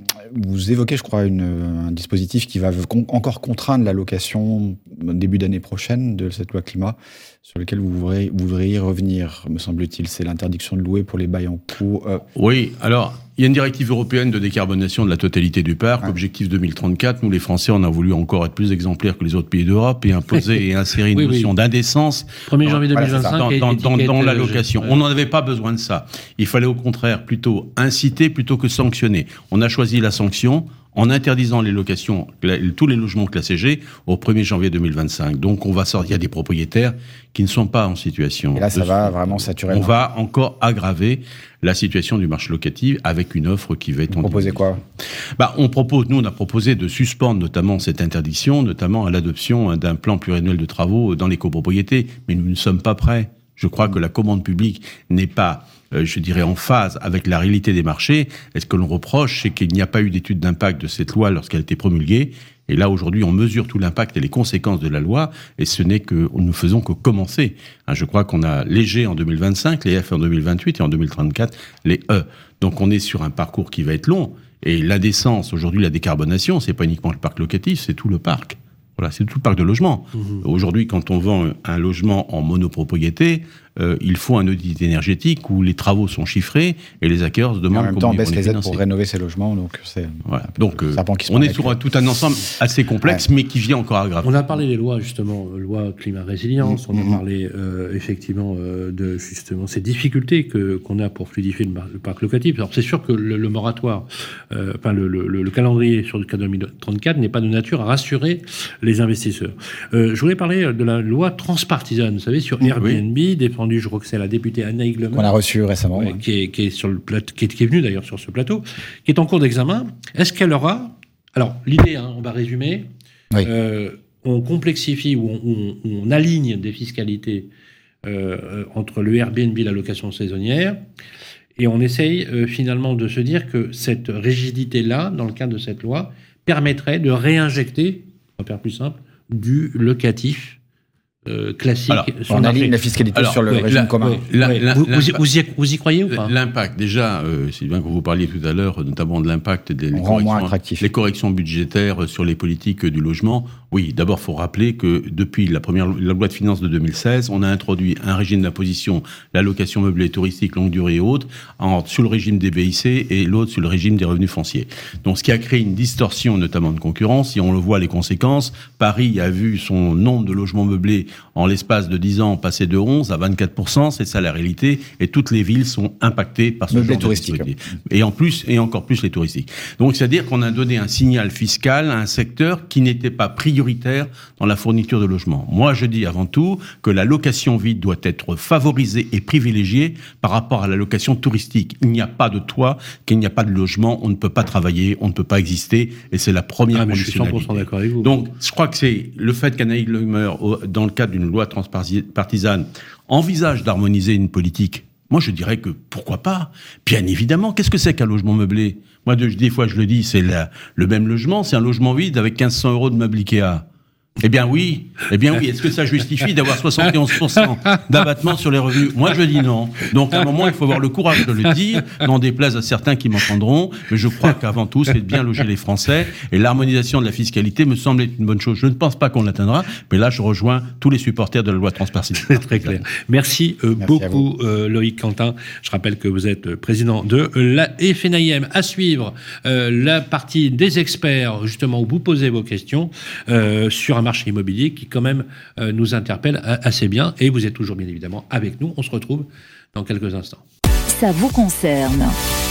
vous évoquez, je crois, une, un dispositif qui va con- encore contraindre la location début d'année prochaine de cette loi climat, sur lequel vous voudriez, vous voudriez revenir, me semble-t-il. C'est l'interdiction de louer pour les bails en cours. Euh... Oui, alors, il y a une directive européenne de décarbonation de la totalité du parc, ouais. Objectif deux mille trente-quatre. Nous, les Français, on a voulu encore être plus exemplaires que les autres pays d'Europe et imposer et insérer une oui, notion oui. d'indécence premier janvier deux mille vingt-cinq dans, dans, dans, dans la location. Ouais. On n'en avait pas besoin de ça. Il fallait au contraire plutôt inciter plutôt que sanctionner. On a choisi la sanction en interdisant les locations, tous les logements classés G au premier janvier deux mille vingt-cinq. Donc, on va sortir, il y a des propriétaires qui ne sont pas en situation. Et là, ça de... va vraiment saturer. On va encore aggraver la situation du marché locatif avec une offre qui va être... Vous proposez quoi ? Bah, on propose, nous, on a proposé de suspendre notamment cette interdiction, notamment à l'adoption d'un plan pluriannuel de travaux dans les copropriétés. Mais nous ne sommes pas prêts. Je crois que la commande publique n'est pas, euh, je dirais, en phase avec la réalité des marchés. Et ce que l'on reproche, c'est qu'il n'y a pas eu d'étude d'impact de cette loi lorsqu'elle a été promulguée. Et là, aujourd'hui, on mesure tout l'impact et les conséquences de la loi, et ce n'est que, nous ne faisons que commencer. Hein, je crois qu'on a les G en deux mille vingt-cinq, les F en deux mille vingt-huit, et en deux mille trente-quatre, les E. Donc, on est sur un parcours qui va être long. Et la décence, aujourd'hui, la décarbonation, c'est pas uniquement le parc locatif, c'est tout le parc. Voilà, c'est tout le parc de logement. Mmh. Aujourd'hui, quand on vend un logement en monopropriété, euh, il faut un audit énergétique où les travaux sont chiffrés et les acquéreurs se demandent comment on, en même temps, on baisse les aides pour rénover ces logements. Donc, c'est voilà. donc euh, on est sur un, tout un ensemble assez complexe, ouais. mais qui vient encore aggraver. On a parlé des lois, justement, loi climat résilience. Mmh. On a parlé euh, effectivement euh, de justement ces difficultés que qu'on a pour fluidifier le, le parc locatif. Alors c'est sûr que le, le moratoire, euh, enfin le, le, le, le calendrier sur le cas deux mille trente-quatre n'est pas de nature à rassurer les investisseurs. Euh, je voulais parler de la loi transpartisane, vous savez, sur Airbnb, oui. défendue, je crois que c'est la députée Annaïg Le Meur. On a reçu récemment. Ouais, qui, est, qui, est sur le plateau, qui, est, qui est venue d'ailleurs sur ce plateau, qui est en cours d'examen. Est-ce qu'elle aura... Alors, l'idée, hein, on va résumer, oui. euh, on complexifie ou on, on, on aligne des fiscalités euh, entre le Airbnb et la location saisonnière, et on essaye euh, finalement de se dire que cette rigidité-là, dans le cadre de cette loi, permettrait de réinjecter, on va faire plus simple, du locatif euh, classique. Alors, sur on aligne la fiscalité Alors, sur le ouais, régime la, commun. Ouais, la, ouais. La, vous, vous, y, vous y croyez ou pas ? L'impact, déjà, euh, c'est bien que vous parliez tout à l'heure, notamment de l'impact des les corrections, les corrections budgétaires sur les politiques du logement. Oui, d'abord, il faut rappeler que depuis la première la loi de finances de deux mille seize, on a introduit un régime d'imposition, la location meublée touristique longue durée et autres, en, sur le régime des B I C et l'autre sur le régime des revenus fonciers. Donc, ce qui a créé une distorsion, notamment de concurrence. Si on le voit, les conséquences, Paris a vu son nombre de logements meublés en l'espace de dix ans passer de onze à vingt-quatre pour cent, c'est ça la réalité, et toutes les villes sont impactées par ce meublé genre touristique. de dispositif. Et en plus, et encore plus les touristiques. Donc, c'est-à-dire qu'on a donné un signal fiscal à un secteur qui n'était pas prioritaire dans la fourniture de logements. Moi, je dis avant tout que la location vide doit être favorisée et privilégiée par rapport à la location touristique. Il n'y a pas de toit, qu'il n'y a pas de logement, on ne peut pas travailler, on ne peut pas exister, et c'est la première ah, mais conditionnalité. Je suis cent pour cent d'accord avec vous. Donc, je crois que c'est le fait qu'Annaïg Le Meur, dans le cadre d'une loi transpartisane, envisage d'harmoniser une politique. Moi, je dirais que pourquoi pas ? Bien évidemment, qu'est-ce que c'est qu'un logement meublé ? Moi, de, des fois, je le dis, c'est la, le même logement, c'est un logement vide avec quinze cents euros de meuble Ikea. Eh bien oui, eh bien oui. Est-ce que ça justifie d'avoir soixante et onze pour cent d'abattement sur les revenus ? Moi, je dis non. Donc, à un moment, il faut avoir le courage de le dire, n'en déplaise à certains qui m'entendront. Mais je crois qu'avant tout, c'est de bien loger les Français. Et l'harmonisation de la fiscalité me semble être une bonne chose. Je ne pense pas qu'on l'atteindra, mais là, je rejoins tous les supporters de la loi transpartisane. C'est très clair. Merci, euh, Merci beaucoup, euh, Loïc Quentin. Je rappelle que vous êtes président de la F N A I M. À suivre euh, la partie des experts, justement, où vous posez vos questions euh, sur un marché immobilier qui quand même euh, nous interpelle assez bien, et vous êtes toujours bien évidemment avec nous. On se retrouve dans quelques instants. Ça vous concerne.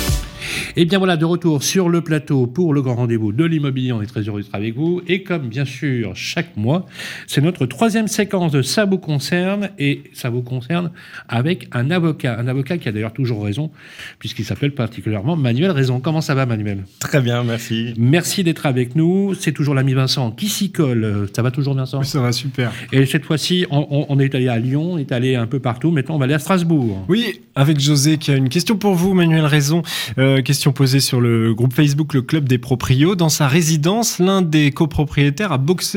Et bien voilà, de retour sur le plateau pour le grand rendez-vous de l'immobilier. On est très heureux d'être avec vous. Et comme bien sûr, chaque mois, c'est notre troisième séquence de Ça vous concerne. Et ça vous concerne avec un avocat. Un avocat qui a d'ailleurs toujours raison, puisqu'il s'appelle particulièrement Manuel Raison. Comment ça va, Manuel ? Très bien, merci. Merci d'être avec nous. C'est toujours l'ami Vincent qui s'y colle. Ça va toujours, Vincent ? Oui, ça va super. Et cette fois-ci, on, on, on est allé à Lyon, on est allé un peu partout. Maintenant, on va aller à Strasbourg. Oui, avec José qui a une question pour vous, Manuel Raison. Euh, question posée sur le groupe Facebook Le Club des Proprios. Dans sa résidence, l'un des copropriétaires a boxé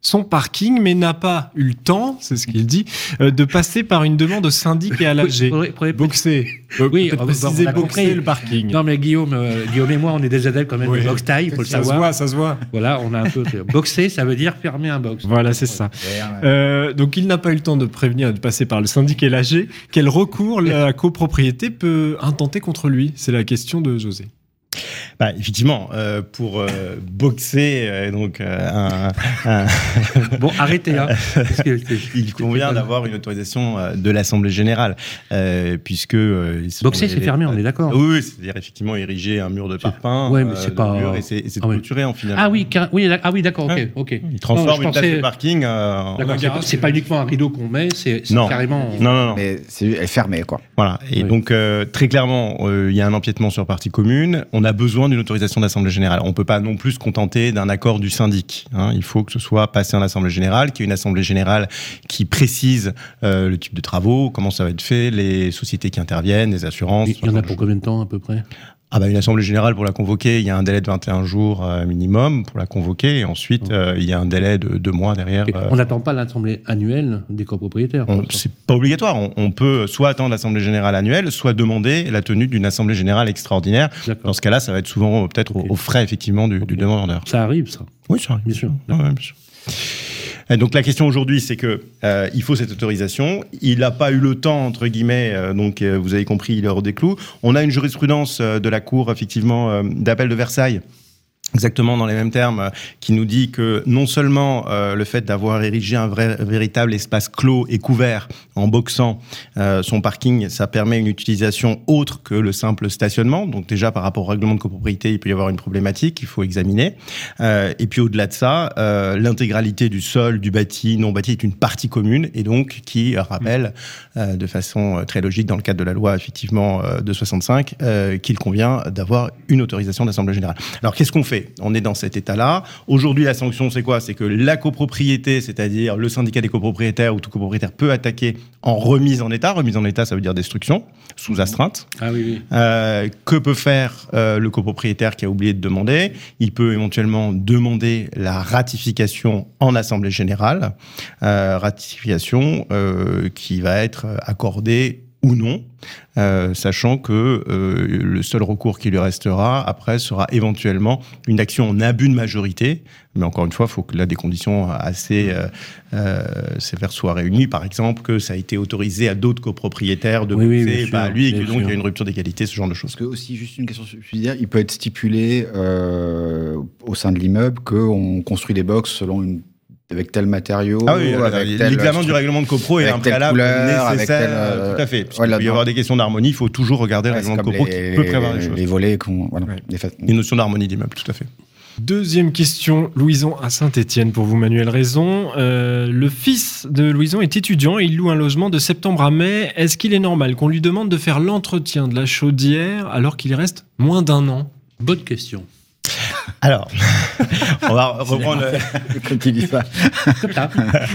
son parking, mais n'a pas eu le temps, c'est ce qu'il dit, euh, de passer par une demande au syndic et à l'A G. Boxer. Oui, peut-être on- préciser on a boxer compris. le parking. Non, mais Guillaume, euh, Guillaume et moi, on est des adeptes quand même Oui. de box taille, il faut le Ça se savoir. voit, ça se voit. Voilà, on a un peu. Boxer, ça veut dire fermer un box. Voilà, c'est ça. Ouais, ouais. Euh, donc il n'a pas eu le temps de prévenir, de passer par le syndic et l'A G. Quel recours la copropriété peut intenter contre lui? C'est la question de José. Bah, effectivement, euh, pour euh, boxer, euh, donc euh, un, un- Bon, arrêtez, hein. Parce que c'est- il convient d'avoir une autorisation euh, de l'Assemblée générale, euh, puisque euh, ils sont- Boxer, c'est les- fermé, on est d'accord. Oui, oui, c'est-à-dire effectivement ériger un mur de parpaing, Ouais, mais c'est de pas- mur et c'est, et c'est Ah ouais. clôturé en final. Ah oui, car- oui, d'ac- ah oui, d'accord, ok, Ouais. ok. Il transforme Non, je une place pensais- de parking euh, en D'accord, c'est, garage, pas, c'est pas uniquement un rideau qu'on met, c'est, c'est Non. carrément. Non, non, non. Mais c'est, elle est fermée, quoi. Voilà. Et Oui. donc, euh, très clairement, euh, il y a un empiètement sur partie commune. On a besoin d'une autorisation d'Assemblée générale. On peut pas non plus se contenter d'un accord du syndic. Hein. Il faut que ce soit passé en Assemblée générale, qu'il y ait une Assemblée générale qui précise euh, le type de travaux, comment ça va être fait, les sociétés qui interviennent, les assurances. Il y en a pour combien de temps à peu près? Ah bah une assemblée générale pour la convoquer, il y a un délai de vingt et un jours euh, minimum pour la convoquer, et ensuite euh, il y a un délai de deux mois derrière. Et euh, on n'attend pas l'assemblée annuelle des copropriétaires. on- c'est pas obligatoire. On, on peut soit attendre l'assemblée générale annuelle, soit demander la tenue d'une assemblée générale extraordinaire. D'accord. Dans ce cas-là, ça va être souvent euh, peut-être Ok. aux, aux frais effectivement du, du demandeur. Ça arrive, ça. Oui, ça arrive. Bien sûr. Ouais, ouais, bien sûr. Et donc la question aujourd'hui, c'est que euh, il faut cette autorisation. Il n'a pas eu le temps entre guillemets. euh, donc euh, vous avez compris, il est hors des clous. On a une jurisprudence euh, de la Cour effectivement euh, d'appel de Versailles. Exactement dans les mêmes termes, euh, qui nous dit que non seulement euh, le fait d'avoir érigé un vrai, véritable espace clos et couvert en boxant euh, son parking, ça permet une utilisation autre que le simple stationnement. Donc déjà par rapport au règlement de copropriété, il peut y avoir une problématique qu'il faut examiner. Euh, et puis au-delà de ça, euh, l'intégralité du sol, du bâti, non bâti est une partie commune et donc qui rappelle euh, de façon euh, très logique dans le cadre de la loi effectivement euh, de soixante-cinq euh, qu'il convient d'avoir une autorisation d'Assemblée générale. Alors qu'est-ce qu'on fait? On est dans cet état-là. Aujourd'hui, la sanction, c'est quoi? C'est que la copropriété, c'est-à-dire le syndicat des copropriétaires ou tout copropriétaire peut attaquer en remise en état. Remise en état, ça veut dire destruction, sous astreinte. Ah oui, oui. Euh, que peut faire euh, le copropriétaire qui a oublié de demander? Il peut éventuellement demander la ratification en assemblée générale, euh, ratification euh, qui va être accordée ou non, euh, sachant que euh, le seul recours qui lui restera après sera éventuellement une action en abus de majorité. Mais encore une fois, il faut que là des conditions assez euh, euh, sévères soient réunies. Par exemple, que ça a été autorisé à d'autres copropriétaires de Oui, oui, boxer, bien et pas à sûr, lui, et bien que donc il y a sûr. une rupture d'égalité, ce genre de choses. Parce que aussi, juste une question subsidiaire, il peut être stipulé euh, au sein de l'immeuble qu'on construit des box selon une avec tel matériau, Ah oui, avec tel l'examen du règlement de copro est avec un telle préalable couleur, avec nécessaire, telle, euh, tout à fait. Parce voilà, qu'il peut y non. avoir des questions d'harmonie, il faut toujours regarder le Ouais, c'est règlement de comme copro les, qui peut prévoir les choses. les volets qu'on voilà, Ouais. les fa- Une notion d'harmonie d'immeuble, tout à fait. Deuxième question, Louison à Saint-Étienne pour vous, Manuel Raison. Euh, le fils de Louison est étudiant et il loue un logement de septembre à mai. Est-ce qu'il est normal qu'on lui demande de faire l'entretien de la chaudière alors qu'il y reste moins d'un an? Bonne question. Alors, on va reprendre. le- Quand il dit ça. Comme ça.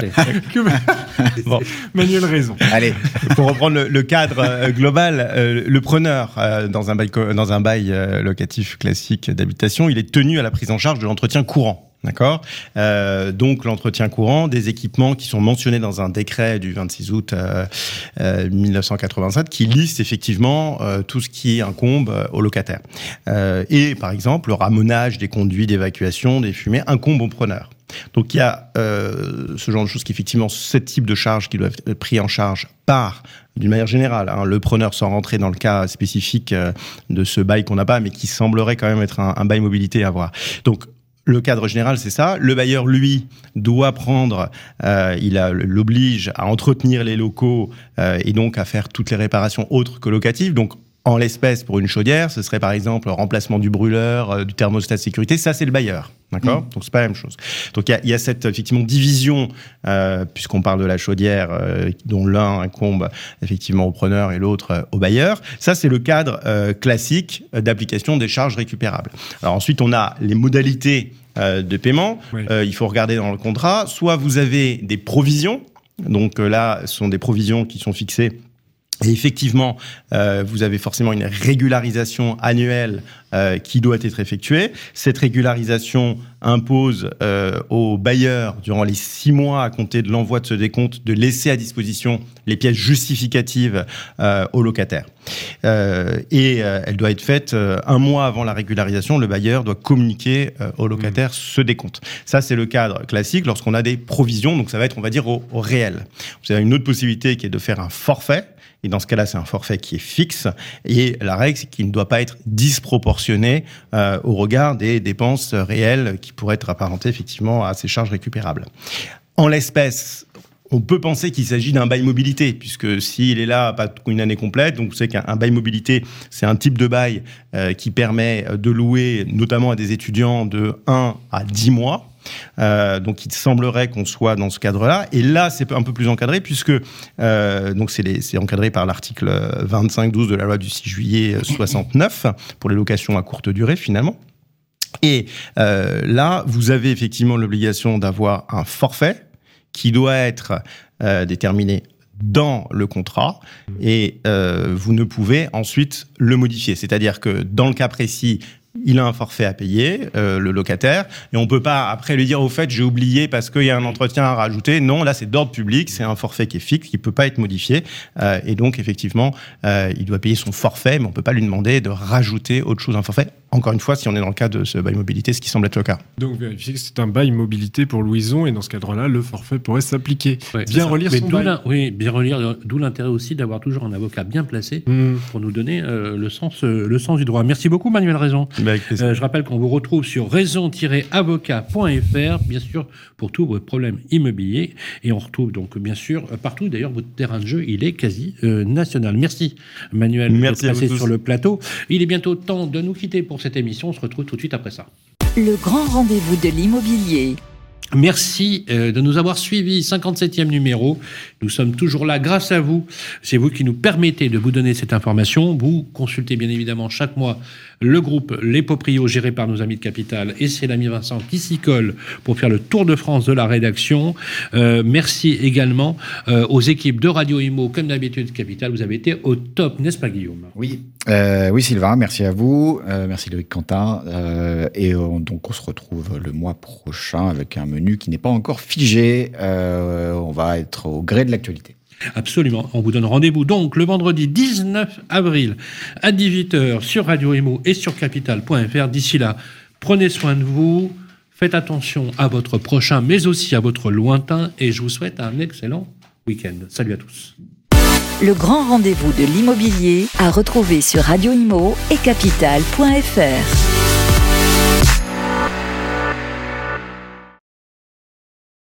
Bon, Manuel Raison. Allez, pour reprendre le, le cadre euh, global, euh, le preneur euh, dans un bail, co- dans un bail euh, locatif classique d'habitation, il est tenu à la prise en charge de l'entretien courant. D'accord. Euh, donc l'entretien courant des équipements qui sont mentionnés dans un décret du vingt-six août euh, euh, mille neuf cent quatre-vingt-sept qui liste effectivement euh, tout ce qui incombe euh, aux locataires. Euh, et par exemple, le ramonage des conduits d'évacuation des fumées incombe au preneur. Donc il y a euh, ce genre de choses qui effectivement ce type de charges qui doivent être pris en charge par d'une manière générale, hein, le preneur sans rentrer dans le cas spécifique euh, de ce bail qu'on n'a pas, mais qui semblerait quand même être un, un bail mobilité à avoir. Donc le cadre général, c'est ça. Le bailleur, lui, doit prendre, euh, il a, l'oblige à entretenir les locaux euh, et donc à faire toutes les réparations autres que locatives. Donc, en l'espèce, pour une chaudière, ce serait par exemple le remplacement du brûleur, euh, du thermostat de sécurité. Ça, c'est le bailleur. D'accord ? Mmh. Donc, c'est pas la même chose. Donc, il y a, il y a cette, effectivement, division, euh, puisqu'on parle de la chaudière, euh, dont l'un incombe, effectivement, au preneur et l'autre euh, au bailleur. Ça, c'est le cadre euh, classique d'application des charges récupérables. Alors, ensuite, on a les modalités euh, de paiement. Oui. Euh, il faut regarder dans le contrat. Soit vous avez des provisions. Donc, euh, là, ce sont des provisions qui sont fixées Et effectivement, euh, vous avez forcément une régularisation annuelle euh, qui doit être effectuée. Cette régularisation impose euh, aux bailleurs, durant les six mois à compter de l'envoi de ce décompte, de laisser à disposition les pièces justificatives euh, aux locataires. Euh, et euh, elle doit être faite euh, un mois avant la régularisation. Le bailleur doit communiquer euh, aux locataires mmh. ce décompte. Ça, c'est le cadre classique lorsqu'on a des provisions. Donc, ça va être, on va dire, au, au réel. Vous avez une autre possibilité qui est de faire un forfait. Et dans ce cas-là, c'est un forfait qui est fixe. Et la règle, c'est qu'il ne doit pas être disproportionné euh, au regard des dépenses réelles qui pourraient être apparentées effectivement à ces charges récupérables. En l'espèce, on peut penser qu'il s'agit d'un bail mobilité, puisque s'il est là pas une année complète, donc vous savez qu'un bail mobilité, c'est un type de bail euh, qui permet de louer notamment à des étudiants de un à dix mois. Euh, donc il semblerait qu'on soit dans ce cadre-là. Et là, c'est un peu plus encadré puisque euh, donc c'est, les, c'est encadré par l'article vingt-cinq douze de la loi du six juillet soixante-neuf pour les locations à courte durée finalement. Et euh, là, vous avez effectivement l'obligation d'avoir un forfait qui doit être euh, déterminé dans le contrat et euh, vous ne pouvez ensuite le modifier. C'est-à-dire que dans le cas précis, il a un forfait à payer, euh, le locataire, et on ne peut pas après lui dire au fait j'ai oublié parce qu'il y a un entretien à rajouter. Non, là c'est d'ordre public, c'est un forfait qui est fixe, qui ne peut pas être modifié, euh, et donc effectivement euh, il doit payer son forfait, mais on ne peut pas lui demander de rajouter autre chose à un forfait. Encore une fois, si on est dans le cas de ce bail mobilité, ce qui semble être le cas. Donc vérifier que c'est un bail mobilité pour Louison, et dans ce cadre-là, le forfait pourrait s'appliquer. Ouais, bien relire mais son d'où bail. La, oui, bien relire, d'où l'intérêt aussi d'avoir toujours un avocat bien placé mmh. pour nous donner euh, le, sens, euh, le sens du droit. Merci beaucoup Manuel Raison. Euh, je rappelle qu'on vous retrouve sur raison tiret avocat point f r, bien sûr, pour tous vos problèmes immobiliers. Et on retrouve donc, bien sûr, partout. D'ailleurs, votre terrain de jeu, il est quasi euh, national. Merci, Manuel, Merci d'être passé sur le plateau. Il est bientôt temps de nous quitter pour cette émission. On se retrouve tout de suite après ça. Le grand rendez-vous de l'immobilier. Merci euh, de nous avoir suivis, cinquante-septième numéro. Nous sommes toujours là grâce à vous. C'est vous qui nous permettez de vous donner cette information. Vous consultez bien évidemment chaque mois le groupe Les Proprios géré par nos amis de Capital, et c'est l'ami Vincent qui s'y colle pour faire le tour de France de la rédaction. Euh, merci également euh, aux équipes de Radio Imo, comme d'habitude Capital. Vous avez été au top, n'est-ce pas Guillaume ? Oui, euh, oui Sylvain, merci à vous. Euh, merci Loïc Quentin. Euh, et on, donc on se retrouve le mois prochain avec un menu qui n'est pas encore figé. Euh, on va être au gré de l'actualité. Absolument. On vous donne rendez-vous donc le vendredi dix-neuf avril à dix-huit heures sur Radio Imo et sur capital point f r. D'ici là, prenez soin de vous, faites attention à votre prochain, mais aussi à votre lointain, et je vous souhaite un excellent week-end. Salut à tous. Le grand rendez-vous de l'immobilier à retrouver sur Radio Imo et capital point f r.